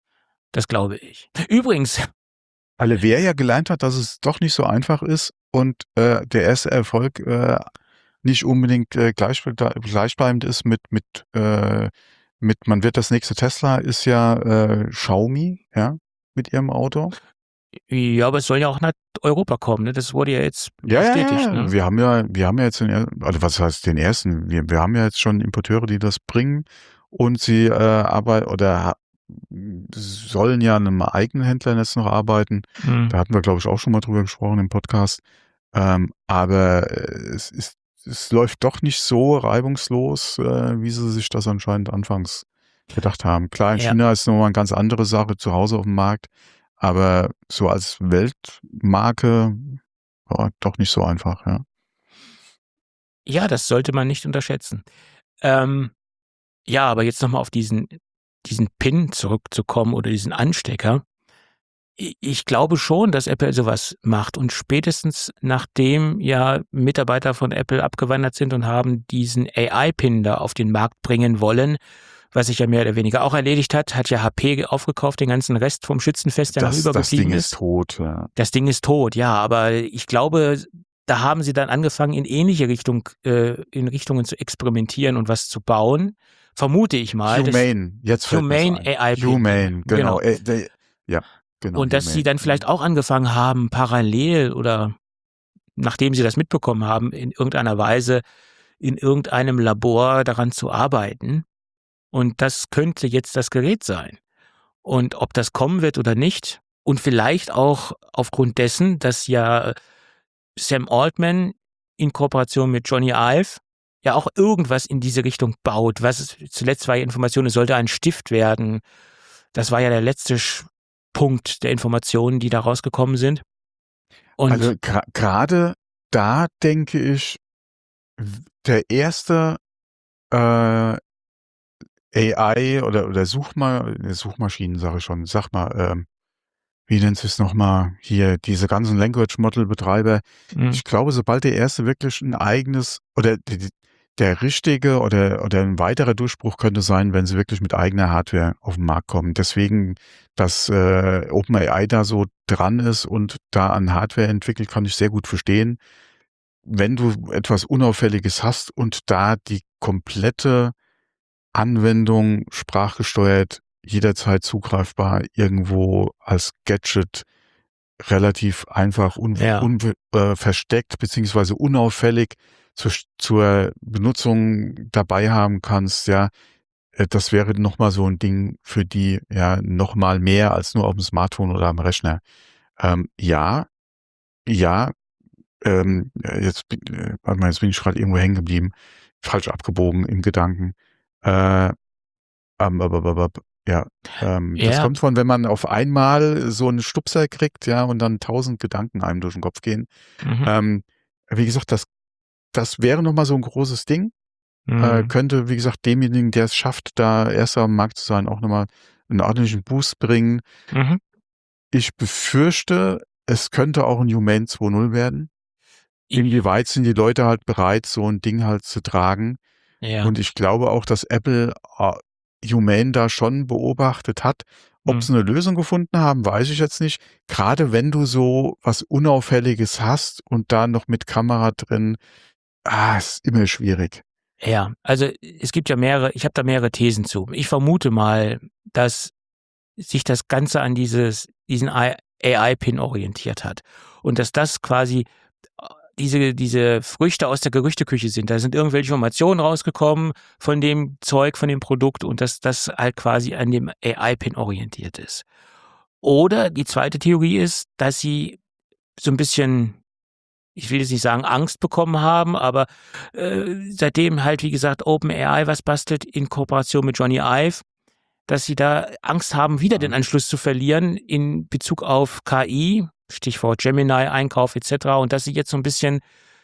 Das glaube ich. Übrigens, Alle wer ja gelernt hat, dass es doch nicht so einfach ist und äh, der erste Erfolg äh, nicht unbedingt äh, gleich, gleichbleibend ist mit mit äh, mit man wird das nächste Tesla, ist ja äh, Xiaomi, ja, mit ihrem Auto. ja, aber es soll ja auch nach Europa kommen, ne? Das wurde ja jetzt Ja, ja, bestätigt, ja. ne? Wir haben ja, wir haben ja jetzt den, er- also was heißt den ersten? Wir, wir haben ja jetzt schon Importeure, die das bringen und sie äh, arbeiten oder ha- sollen ja an einem eigenen Händler jetzt noch arbeiten. Mhm. Da hatten wir, glaube ich, auch schon mal drüber gesprochen im Podcast. Ähm, aber äh, es ist, es läuft doch nicht so reibungslos, äh, wie sie sich das anscheinend anfangs gedacht haben. Klar, in Ja. China ist nochmal eine ganz andere Sache zu Hause auf dem Markt, aber so als Weltmarke ja, doch nicht so einfach, ja. Ja, das sollte man nicht unterschätzen. Ähm, ja, aber jetzt nochmal auf diesen, diesen Pin zurückzukommen oder diesen Anstecker. I- Ich glaube schon, dass Apple sowas macht und spätestens nachdem ja Mitarbeiter von Apple abgewandert sind und haben diesen A I-Pin da auf den Markt bringen wollen, was sich ja mehr oder weniger auch erledigt hat, hat ja H P aufgekauft, den ganzen Rest vom Schützenfest, der noch Das, das übergeblieben Ding ist. ist tot, ja. Das Ding ist tot, ja, aber ich glaube, da haben sie dann angefangen, in ähnliche Richtung, äh, in Richtungen zu experimentieren und was zu bauen. Vermute ich mal. dass- Humane, jetzt fällt mir's Humane ein. A I-Pin. Humane, genau. Genau. Äh, der, ja, genau. Und dass sie Humane. dann vielleicht auch angefangen haben, parallel oder nachdem sie das mitbekommen haben, in irgendeiner Weise in irgendeinem Labor daran zu arbeiten. Und das könnte jetzt das Gerät sein. Und ob das kommen wird oder nicht, und vielleicht auch aufgrund dessen, dass ja Sam Altman in Kooperation mit Johnny Ive ja auch irgendwas in diese Richtung baut. Was es, zuletzt war ja Information, es sollte ein Stift werden. Das war ja der letzte Sch- Punkt der Informationen, die da rausgekommen sind. Und Also gra- gerade da denke ich, w- der erste äh, A I oder oder Suchma äh, Suchmaschinen, sage ich schon, sag mal, ähm, wie nennt sich's noch mal hier, diese ganzen Language Model Betreiber. mh, Ich glaube, sobald der erste wirklich ein eigenes oder die, die- der richtige oder oder ein weiterer Durchbruch könnte sein, wenn sie wirklich mit eigener Hardware auf den Markt kommen. Deswegen, dass äh, OpenAI da so dran ist und da an Hardware entwickelt, kann ich sehr gut verstehen. Wenn du etwas Unauffälliges hast und da die komplette Anwendung sprachgesteuert, jederzeit zugreifbar, irgendwo als Gadget relativ einfach un, Ja. un, äh, versteckt beziehungsweise unauffällig zur, zur Benutzung dabei haben kannst, ja, äh, das wäre nochmal so ein Ding für die, ja, nochmal mehr als nur auf dem Smartphone oder am Rechner. Ähm, ja, ja, ähm, äh, jetzt, bin- äh, warte mal, jetzt bin ich gerade irgendwo hängen geblieben, falsch abgebogen im Gedanken. Äh, ähm, aber, aber, aber, ja, ähm, das Ja. kommt von, wenn man auf einmal so einen Stupser kriegt, ja, und dann tausend Gedanken einem durch den Kopf gehen. Mhm. Ähm, wie gesagt, das, das wäre nochmal so ein großes Ding. Äh, Mhm. könnte, wie gesagt, demjenigen, der es schafft, da erster am Markt zu sein, auch nochmal einen ordentlichen Boost bringen. Mhm. Ich befürchte, es könnte auch ein Humane zwei Punkt null werden. Inwieweit sind die Leute halt bereit, so ein Ding halt zu tragen? Ja. Und ich glaube auch, dass Apple äh, Humane da schon beobachtet hat. Ob Mhm. sie eine Lösung gefunden haben, weiß ich jetzt nicht. Gerade wenn du so was Unauffälliges hast und da noch mit Kamera drin, ah, ist immer schwierig. Ja, also es gibt ja mehrere, ich habe da mehrere Thesen zu. Ich vermute mal, dass sich das Ganze an dieses, diesen A I-Pin orientiert hat. Und dass das quasi äh, diese, diese Früchte aus der Gerüchteküche sind. Da sind irgendwelche Informationen rausgekommen von dem Zeug, von dem Produkt und dass das halt quasi an dem A I-Pin orientiert ist. Oder die zweite Theorie ist, dass sie so ein bisschen, ich will jetzt nicht sagen Angst bekommen haben, aber äh, seitdem halt, wie gesagt, OpenAI was bastelt in Kooperation mit Johnny Ive, dass sie da Angst haben, wieder den Anschluss zu verlieren in Bezug auf K I, Stichwort Gemini, Einkauf et cetera. Und dass sie jetzt so ein bisschen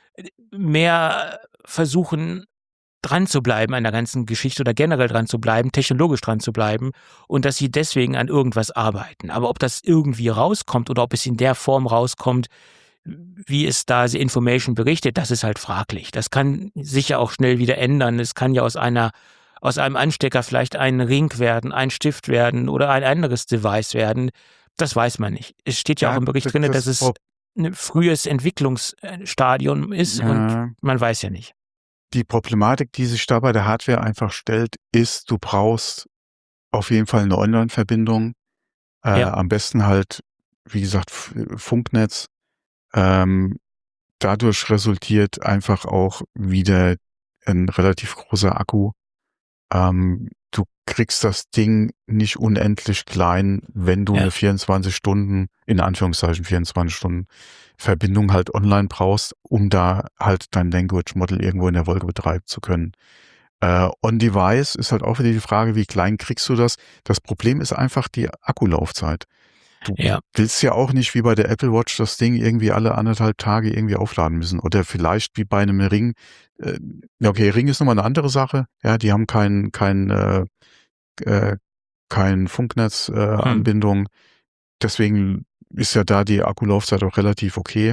mehr versuchen, dran zu bleiben an der ganzen Geschichte oder generell dran zu bleiben, technologisch dran zu bleiben und dass sie deswegen an irgendwas arbeiten. Aber ob das irgendwie rauskommt oder ob es in der Form rauskommt, wie es da The Information berichtet, das ist halt fraglich. Das kann sich ja auch schnell wieder ändern. Es kann ja aus einer aus einem Anstecker vielleicht ein Ring werden, ein Stift werden oder ein anderes Device werden. Das weiß man nicht. Es steht ja, ja auch im Bericht drin, dass es ein frühes Entwicklungsstadium ist ja. und man weiß ja nicht. Die Problematik, die sich da bei der Hardware einfach stellt, ist, du brauchst auf jeden Fall eine Online-Verbindung. Äh, ja. Am besten halt, wie gesagt, Funknetz. Ähm, dadurch resultiert einfach auch wieder ein relativ großer Akku. Ähm, du kriegst das Ding nicht unendlich klein, wenn du ja. eine vierundzwanzig Stunden, in Anführungszeichen vierundzwanzig Stunden Verbindung halt online brauchst, um da halt dein Language Model irgendwo in der Wolke betreiben zu können. Äh, On-Device ist halt auch wieder die Frage, wie klein kriegst du das? Das Problem ist einfach die Akkulaufzeit. Du ja. willst ja auch nicht wie bei der Apple Watch das Ding irgendwie alle anderthalb Tage irgendwie aufladen müssen. Oder vielleicht wie bei einem Ring. Äh, okay, Ring ist nochmal eine andere Sache. Ja, die haben kein, kein, äh, äh, kein Funknetz-Anbindung. Äh, hm. Deswegen ist ja da die Akkulaufzeit auch relativ okay.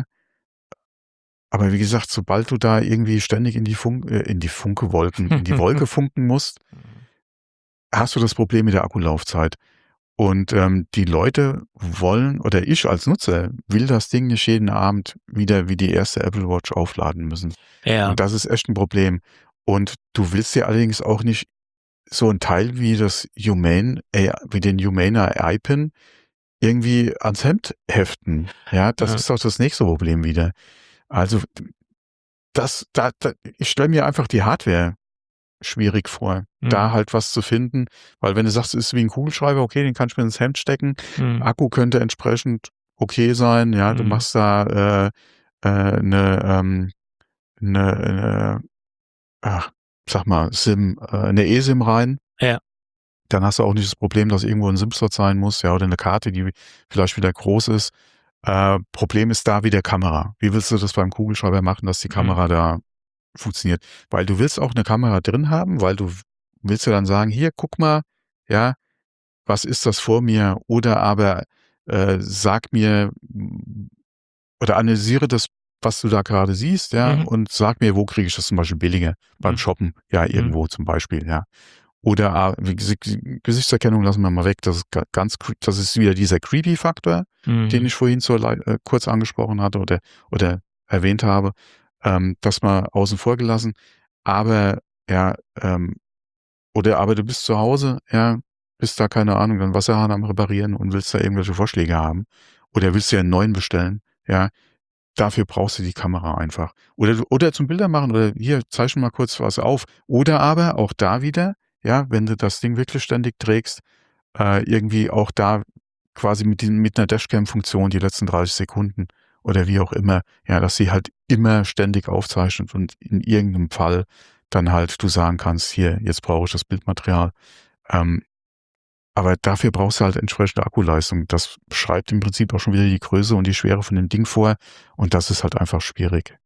Aber wie gesagt, sobald du da irgendwie ständig in die Funk, äh, in die Funke-Wolken, in die Wolke funken musst, hast du das Problem mit der Akkulaufzeit. Und ähm, die Leute wollen, oder ich als Nutzer will das Ding nicht jeden Abend wieder wie die erste Apple Watch aufladen müssen. Ja. Und das ist echt ein Problem. Und du willst dir allerdings auch nicht so ein Teil wie das Humane, äh, wie den Humana iPin irgendwie ans Hemd heften. Ja, das ja. ist auch das nächste Problem wieder. Also das, da, da ich stelle mir einfach die Hardware schwierig vor, mhm. da halt was zu finden, weil wenn du sagst, es ist wie ein Kugelschreiber, okay, den kannst du mir ins Hemd stecken, mhm. Akku könnte entsprechend okay sein, ja, mhm. du machst da äh, äh, eine, ähm, eine, eine ach, sag mal, SIM, äh, eine eSIM rein, ja. dann hast du auch nicht das Problem, dass irgendwo ein SIM-Slot sein muss, ja, oder eine Karte, die vielleicht wieder groß ist. Äh, Problem ist da wie der Kamera. Wie willst du das beim Kugelschreiber machen, dass die Kamera mhm. da funktioniert? Weil du willst auch eine Kamera drin haben, weil du willst ja dann sagen, hier, guck mal, ja, was ist das vor mir? Oder aber äh, sag mir oder analysiere das, was du da gerade siehst, ja, mhm. und sag mir, wo kriege ich das zum Beispiel billiger? Beim mhm. Shoppen, ja, irgendwo mhm. zum Beispiel, ja. Oder wie Gesichtserkennung lassen wir mal weg. Das ist ganz, das ist wieder dieser Creepy-Faktor, mhm. den ich vorhin so äh, kurz angesprochen hatte oder oder erwähnt habe. Ähm, das mal außen vor gelassen. Aber ja, ähm, oder aber du bist zu Hause, ja, bist da keine Ahnung, dann Wasserhahn am Reparieren und willst da irgendwelche Vorschläge haben. Oder willst du ja einen neuen bestellen, ja. Dafür brauchst du die Kamera einfach. Oder oder zum Bilder machen oder hier zeichne mal kurz was auf. Oder aber auch da wieder. Ja, wenn du das Ding wirklich ständig trägst, äh, irgendwie auch da quasi mit, den, mit einer Dashcam-Funktion die letzten dreißig Sekunden oder wie auch immer, ja, dass sie halt immer ständig aufzeichnet und in irgendeinem Fall dann halt du sagen kannst, hier, jetzt brauche ich das Bildmaterial. Ähm, aber dafür brauchst du halt entsprechende Akkuleistung. Das beschreibt im Prinzip auch schon wieder die Größe und die Schwere von dem Ding vor und das ist halt einfach schwierig.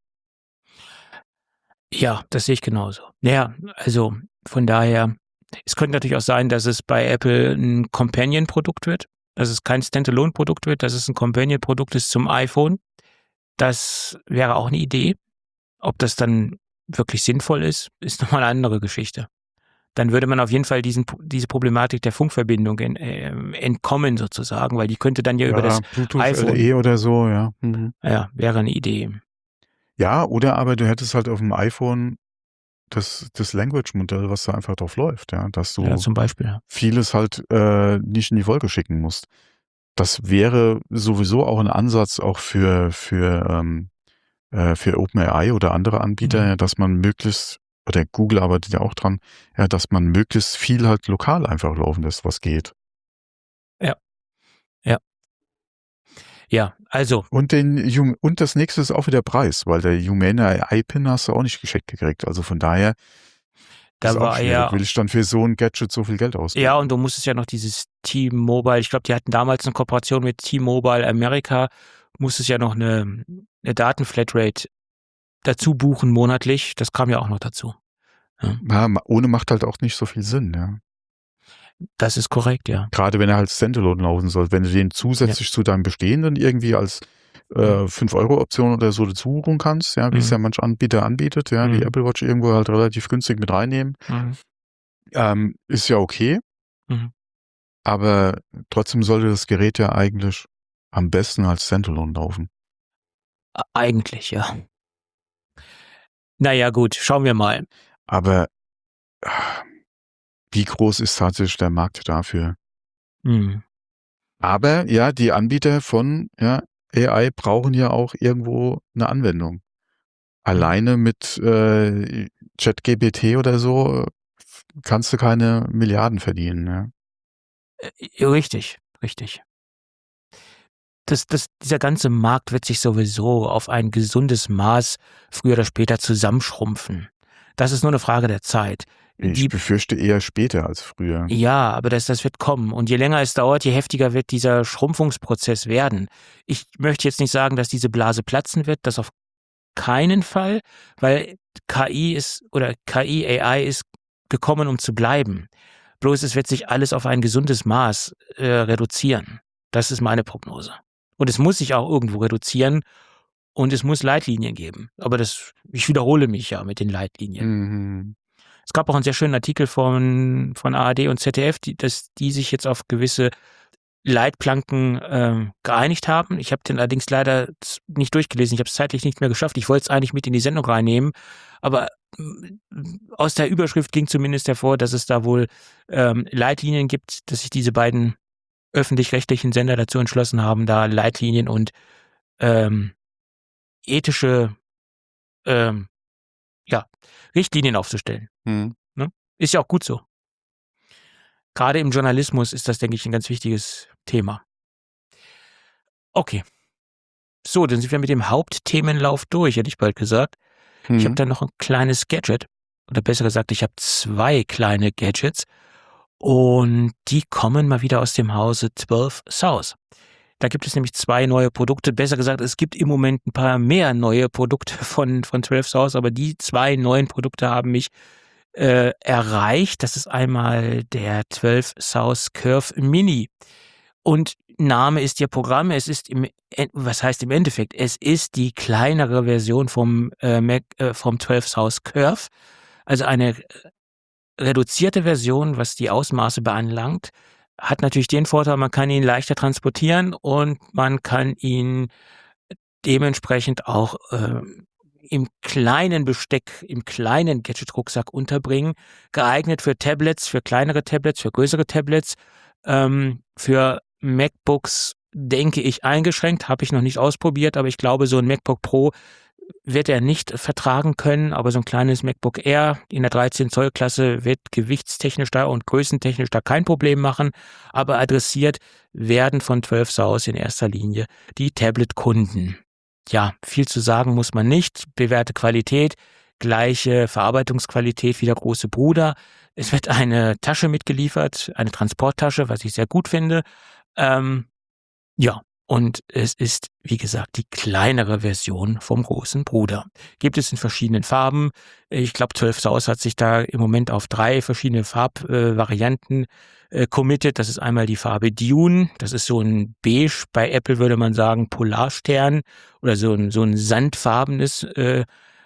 Ja, das sehe ich genauso. Ja, also von daher, es könnte natürlich auch sein, dass es bei Apple ein Companion-Produkt wird, dass es kein Standalone-Produkt wird, dass es ein Companion-Produkt ist zum iPhone. Das wäre auch eine Idee. Ob das dann wirklich sinnvoll ist, ist nochmal eine andere Geschichte. Dann würde man auf jeden Fall diesen, diese Problematik der Funkverbindung in, äh, entkommen sozusagen, weil die könnte dann ja, ja über das Bluetooth iPhone... L E oder so, ja. Mhm. Ja, wäre eine Idee. Ja, oder aber du hättest halt auf dem iPhone das, das Language-Modell, was da einfach drauf läuft, ja, dass du ja, zum Beispiel, ja. vieles halt äh, nicht in die Wolke schicken musst. Das wäre sowieso auch ein Ansatz auch für, für, ähm, äh, für OpenAI oder andere Anbieter, mhm. ja, dass man möglichst, oder Google arbeitet ja auch dran, ja, dass man möglichst viel halt lokal einfach laufen lässt, was geht. Ja, ja. Ja, also. Und den und das nächste ist auch wieder Preis, weil der Humana iPin hast du auch nicht geschenkt gekriegt. Also von daher da ist war auch schwierig. ja, will ich dann für so ein Gadget so viel Geld ausgeben. Ja, und du musstest ja noch dieses T-Mobile, ich glaube, die hatten damals eine Kooperation mit T-Mobile Amerika, musstest ja noch eine, eine Datenflatrate dazu buchen monatlich. Das kam ja auch noch dazu. Ja. Ja, ohne macht halt auch nicht so viel Sinn, ja. Das ist korrekt, ja. Gerade wenn er halt Standalone laufen soll. Wenn du den zusätzlich ja. zu deinem Bestehenden irgendwie als äh, fünf Euro Option oder so dazu buchen kannst, ja, wie mhm. es ja manch Anbieter anbietet, ja, mhm. die Apple Watch irgendwo halt relativ günstig mit reinnehmen, mhm. Ähm, ist ja okay, Mhm. aber trotzdem sollte das Gerät ja eigentlich am besten als Standalone laufen. E eigentlich, ja. Na ja, gut, schauen wir mal. Aber ah, wie groß ist tatsächlich der Markt dafür? Mhm. Aber ja, die Anbieter von, ja, A I brauchen ja auch irgendwo 'ne Anwendung. Mhm. Alleine mit, äh, ChatGPT oder so f kannst du keine Milliarden verdienen, ja. Äh, richtig, richtig. Das das dieser ganze Markt wird sich sowieso auf ein gesundes Maß früher oder später zusammenschrumpfen. Das ist nur 'ne Frage der Zeit. Ich Die befürchte eher später als früher. Ja, aber das das wird kommen. Und je länger es dauert, je heftiger wird dieser Schrumpfungsprozess werden. Ich möchte jetzt nicht sagen, dass diese Blase platzen wird, das auf keinen Fall, weil K I ist oder K I, A I ist gekommen, um zu bleiben. Bloß es wird sich alles auf ein gesundes Maß, äh, reduzieren. Das ist meine Prognose. Und es muss sich auch irgendwo reduzieren und es muss Leitlinien geben. Aber das ich wiederhole mich ja mit den Leitlinien. Mhm. Es gab auch 'n sehr schönen Artikel von von A R D und Z D F, die dass die sich jetzt auf gewisse Leitplanken, ähm, geeinigt haben. Ich habe den allerdings leider z nicht durchgelesen. Ich habe es zeitlich nicht mehr geschafft. Ich wollte es eigentlich mit in die Sendung reinnehmen, aber, hm, aus der Überschrift ging zumindest hervor, dass es da wohl, ähm, Leitlinien gibt, dass sich diese beiden öffentlich-rechtlichen Sender dazu entschlossen haben, da Leitlinien und, ähm, ethische, ähm, ja, Richtlinien aufzustellen, Mhm. ne? Ist ja auch gut so. Grade im Journalismus ist das, denke ich, 'n ganz wichtiges Thema. Okay. So, dann sind wir mit dem Hauptthemenlauf durch, hätte ich bald gesagt. Ich habe Mhm. da noch 'n kleines Gadget oder besser gesagt, ich habe zwei kleine Gadgets und die kommen mal wieder aus dem Hause zwölf South. Da gibt es nämlich zwei neue Produkte. Besser gesagt, es gibt im Moment 'n paar mehr neue Produkte von von zwölf South, aber die zwei neuen Produkte haben mich, äh, erreicht. Das ist einmal der zwölf South Curve Mini. Und Name ist ja Programm. Es ist im En was heißt im Endeffekt? Es ist die kleinere Version vom, äh, Mac äh, vom zwölf South Curve, also eine reduzierte Version, was die Ausmaße beanlangt. Hat natürlich den Vorteil, man kann ihn leichter transportieren und man kann ihn dementsprechend auch, ähm, im kleinen Besteck, im kleinen Gadget-Rucksack unterbringen. Geeignet für Tablets, für kleinere Tablets, für größere Tablets, ähm, für MacBooks denke ich eingeschränkt, habe ich noch nicht ausprobiert, aber ich glaube, so 'n MacBook Pro wird er nicht vertragen können, aber so 'n kleines MacBook Air in der dreizehn Zoll Klasse wird gewichtstechnisch da und größentechnisch da kein Problem machen, aber adressiert werden von zwölf South in erster Linie die Tablet-Kunden. Ja, viel zu sagen muss man nicht. Bewährte Qualität, gleiche Verarbeitungsqualität wie der große Bruder. Es wird eine Tasche mitgeliefert, eine Transporttasche, was ich sehr gut finde. Ähm, ja, und es ist, wie gesagt, die kleinere Version vom großen Bruder. Gibt es in verschiedenen Farben. Ich glaube, zwölf South hat sich da im Moment auf drei verschiedene Farb äh, Varianten, äh, committed. Das ist einmal die Farbe Dune. Das ist so 'n Beige. Bei Apple würde man sagen Polarstern oder so 'n so 'n sandfarbenes, äh,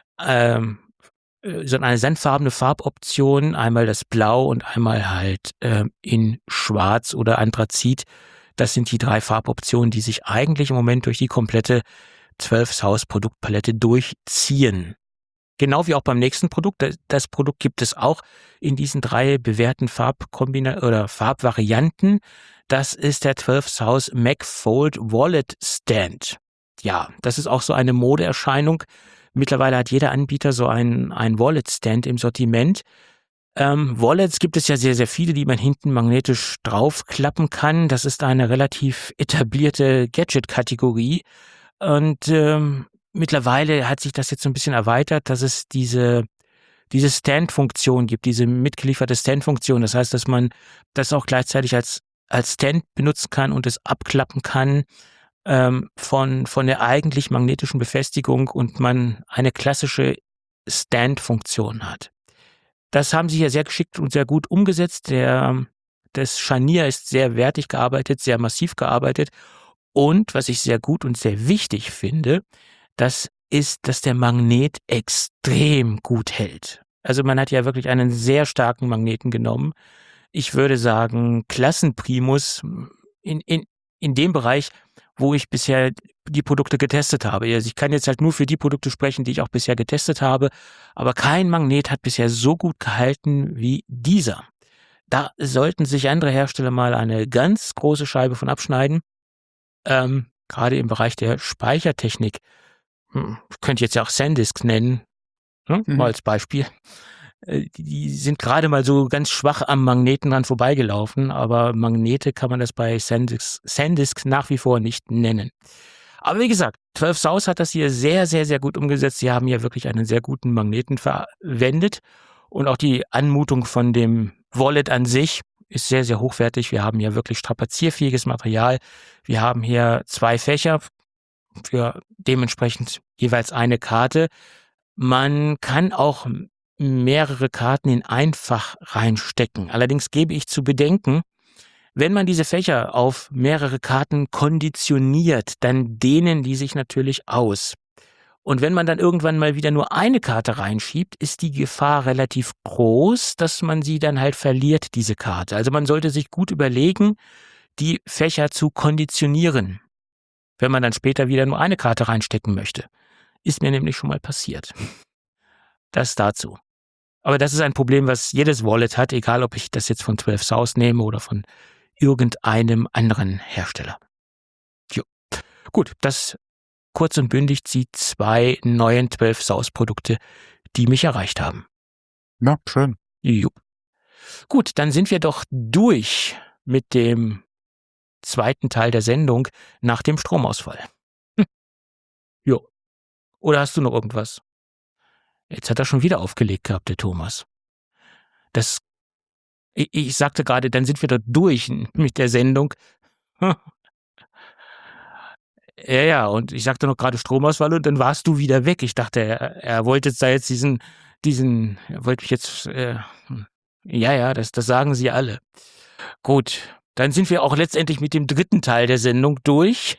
ähm, äh, so eine sandfarbene Farboption. Einmal das Blau und einmal halt, ähm, in Schwarz oder Anthrazit. Das sind die drei Farboptionen, die sich eigentlich im Moment durch die komplette zwölf South Produktpalette durchziehen. Genau wie auch beim nächsten Produkt. Da das Produkt gibt es auch in diesen drei bewährten Farbkombina oder Farbvarianten. Das ist der zwölf South MagFold Wallet Stand. Ja, das ist auch so eine Modeerscheinung. Mittlerweile hat jeder Anbieter so einen einen Wallet Stand im Sortiment. Ähm, Wallets gibt es ja sehr, sehr viele, die man hinten magnetisch draufklappen kann. Das ist eine relativ etablierte Gadget-Kategorie und, ähm, mittlerweile hat sich das jetzt so 'n bisschen erweitert, dass es diese diese Stand-Funktion gibt, diese mitgelieferte Stand-Funktion. Das heißt, dass man das auch gleichzeitig als als Stand benutzen kann und es abklappen kann, ähm, von von der eigentlich magnetischen Befestigung und man eine klassische Stand-Funktion hat. Das haben sie hier sehr geschickt und sehr gut umgesetzt. Der das Scharnier ist sehr wertig gearbeitet, sehr massiv gearbeitet und was ich sehr gut und sehr wichtig finde, das ist, dass der Magnet extrem gut hält. Also man hat ja wirklich einen sehr starken Magneten genommen. Ich würde sagen, Klassenprimus in, in, in dem Bereich, wo ich bisher die Produkte getestet habe. Also ich kann jetzt halt nur für die Produkte sprechen, die ich auch bisher getestet habe, aber kein Magnet hat bisher so gut gehalten wie dieser. Da sollten sich andere Hersteller mal eine ganz große Scheibe von abschneiden. Ähm, gerade im Bereich der Speichertechnik. Hm, ich könnte jetzt ja auch SanDisk nennen, ne? Mhm. Mal als Beispiel. Äh, Die die sind gerade mal so ganz schwach am Magneten dran vorbeigelaufen, aber Magnete kann man das bei SanDisk, SanDisk nach wie vor nicht nennen. Aber wie gesagt, zwölf South hat das hier sehr, sehr, sehr gut umgesetzt. Sie haben hier wirklich einen sehr guten Magneten verwendet und auch die Anmutung von dem Wallet an sich ist sehr, sehr hochwertig. Wir haben hier wirklich strapazierfähiges Material. Wir haben hier zwei Fächer für dementsprechend jeweils eine Karte. Man kann auch mehrere Karten in einfach reinstecken. Allerdings gebe ich zu bedenken, wenn man diese Fächer auf mehrere Karten konditioniert, dann dehnen die sich natürlich aus. Und wenn man dann irgendwann mal wieder nur eine Karte reinschiebt, ist die Gefahr relativ groß, dass man sie dann halt verliert, diese Karte. Also man sollte sich gut überlegen, die Fächer zu konditionieren, wenn man dann später wieder nur eine Karte reinstecken möchte. Ist mir nämlich schon mal passiert. Das dazu. Aber das ist ein Problem, was jedes Wallet hat, egal ob ich das jetzt von zwölf South nehme oder von irgendeinem anderen Hersteller. Jo. Gut, das kurz und bündig die zwei neuen zwölf South Produkte, die mich erreicht haben. Ja, schön. Jupp. Gut, dann sind wir doch durch mit dem zweiten Teil der Sendung nach dem Stromausfall. Hm. Jo. Oder hast du noch irgendwas? Jetzt hat er schon wieder aufgelegt gehabt, der Thomas. Das, ich, ich sagte gerade, dann sind wir doch durch mit der Sendung. Ja, ja, und ich sagte noch gerade Stromausfall und dann warst du wieder weg. Ich dachte, er, er wollte jetzt da jetzt diesen, diesen, er wollte mich jetzt, äh, ja, ja, das, das sagen sie alle. Gut, dann sind wir auch letztendlich mit dem dritten Teil der Sendung durch.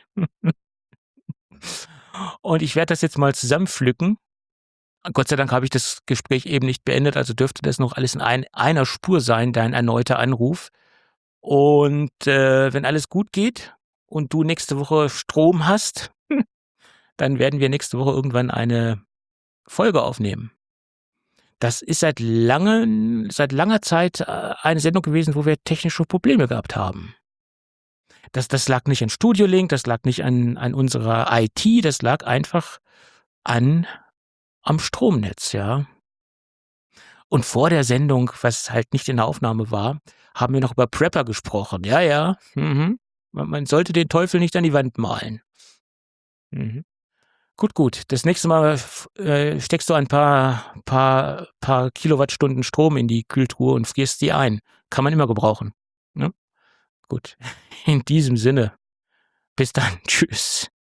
Und ich werde das jetzt mal zusammenpflücken. Gott sei Dank habe ich das Gespräch eben nicht beendet, also dürfte das noch alles in ein, einer Spur sein, dein erneuter Anruf. Und äh, wenn alles gut geht und du nächste Woche Strom hast, dann werden wir nächste Woche irgendwann eine Folge aufnehmen. Das ist seit langen, seit langer Zeit äh, eine Sendung gewesen, wo wir technische Probleme gehabt haben. Das, das lag nicht an Studio Link, das lag nicht an, an unserer I T, das lag einfach an am Stromnetz, ja. Und vor der Sendung, was halt nicht in der Aufnahme war, haben wir noch über Prepper gesprochen. Ja, ja. Mhm. Man, man sollte den Teufel nicht an die Wand malen. Mhm. Gut, gut. Das nächste Mal äh, steckst du ein paar, paar, paar Kilowattstunden Strom in die Kühltruhe und frierst die ein. Kann man immer gebrauchen. Ne? Gut. In diesem Sinne. Bis dann. Tschüss.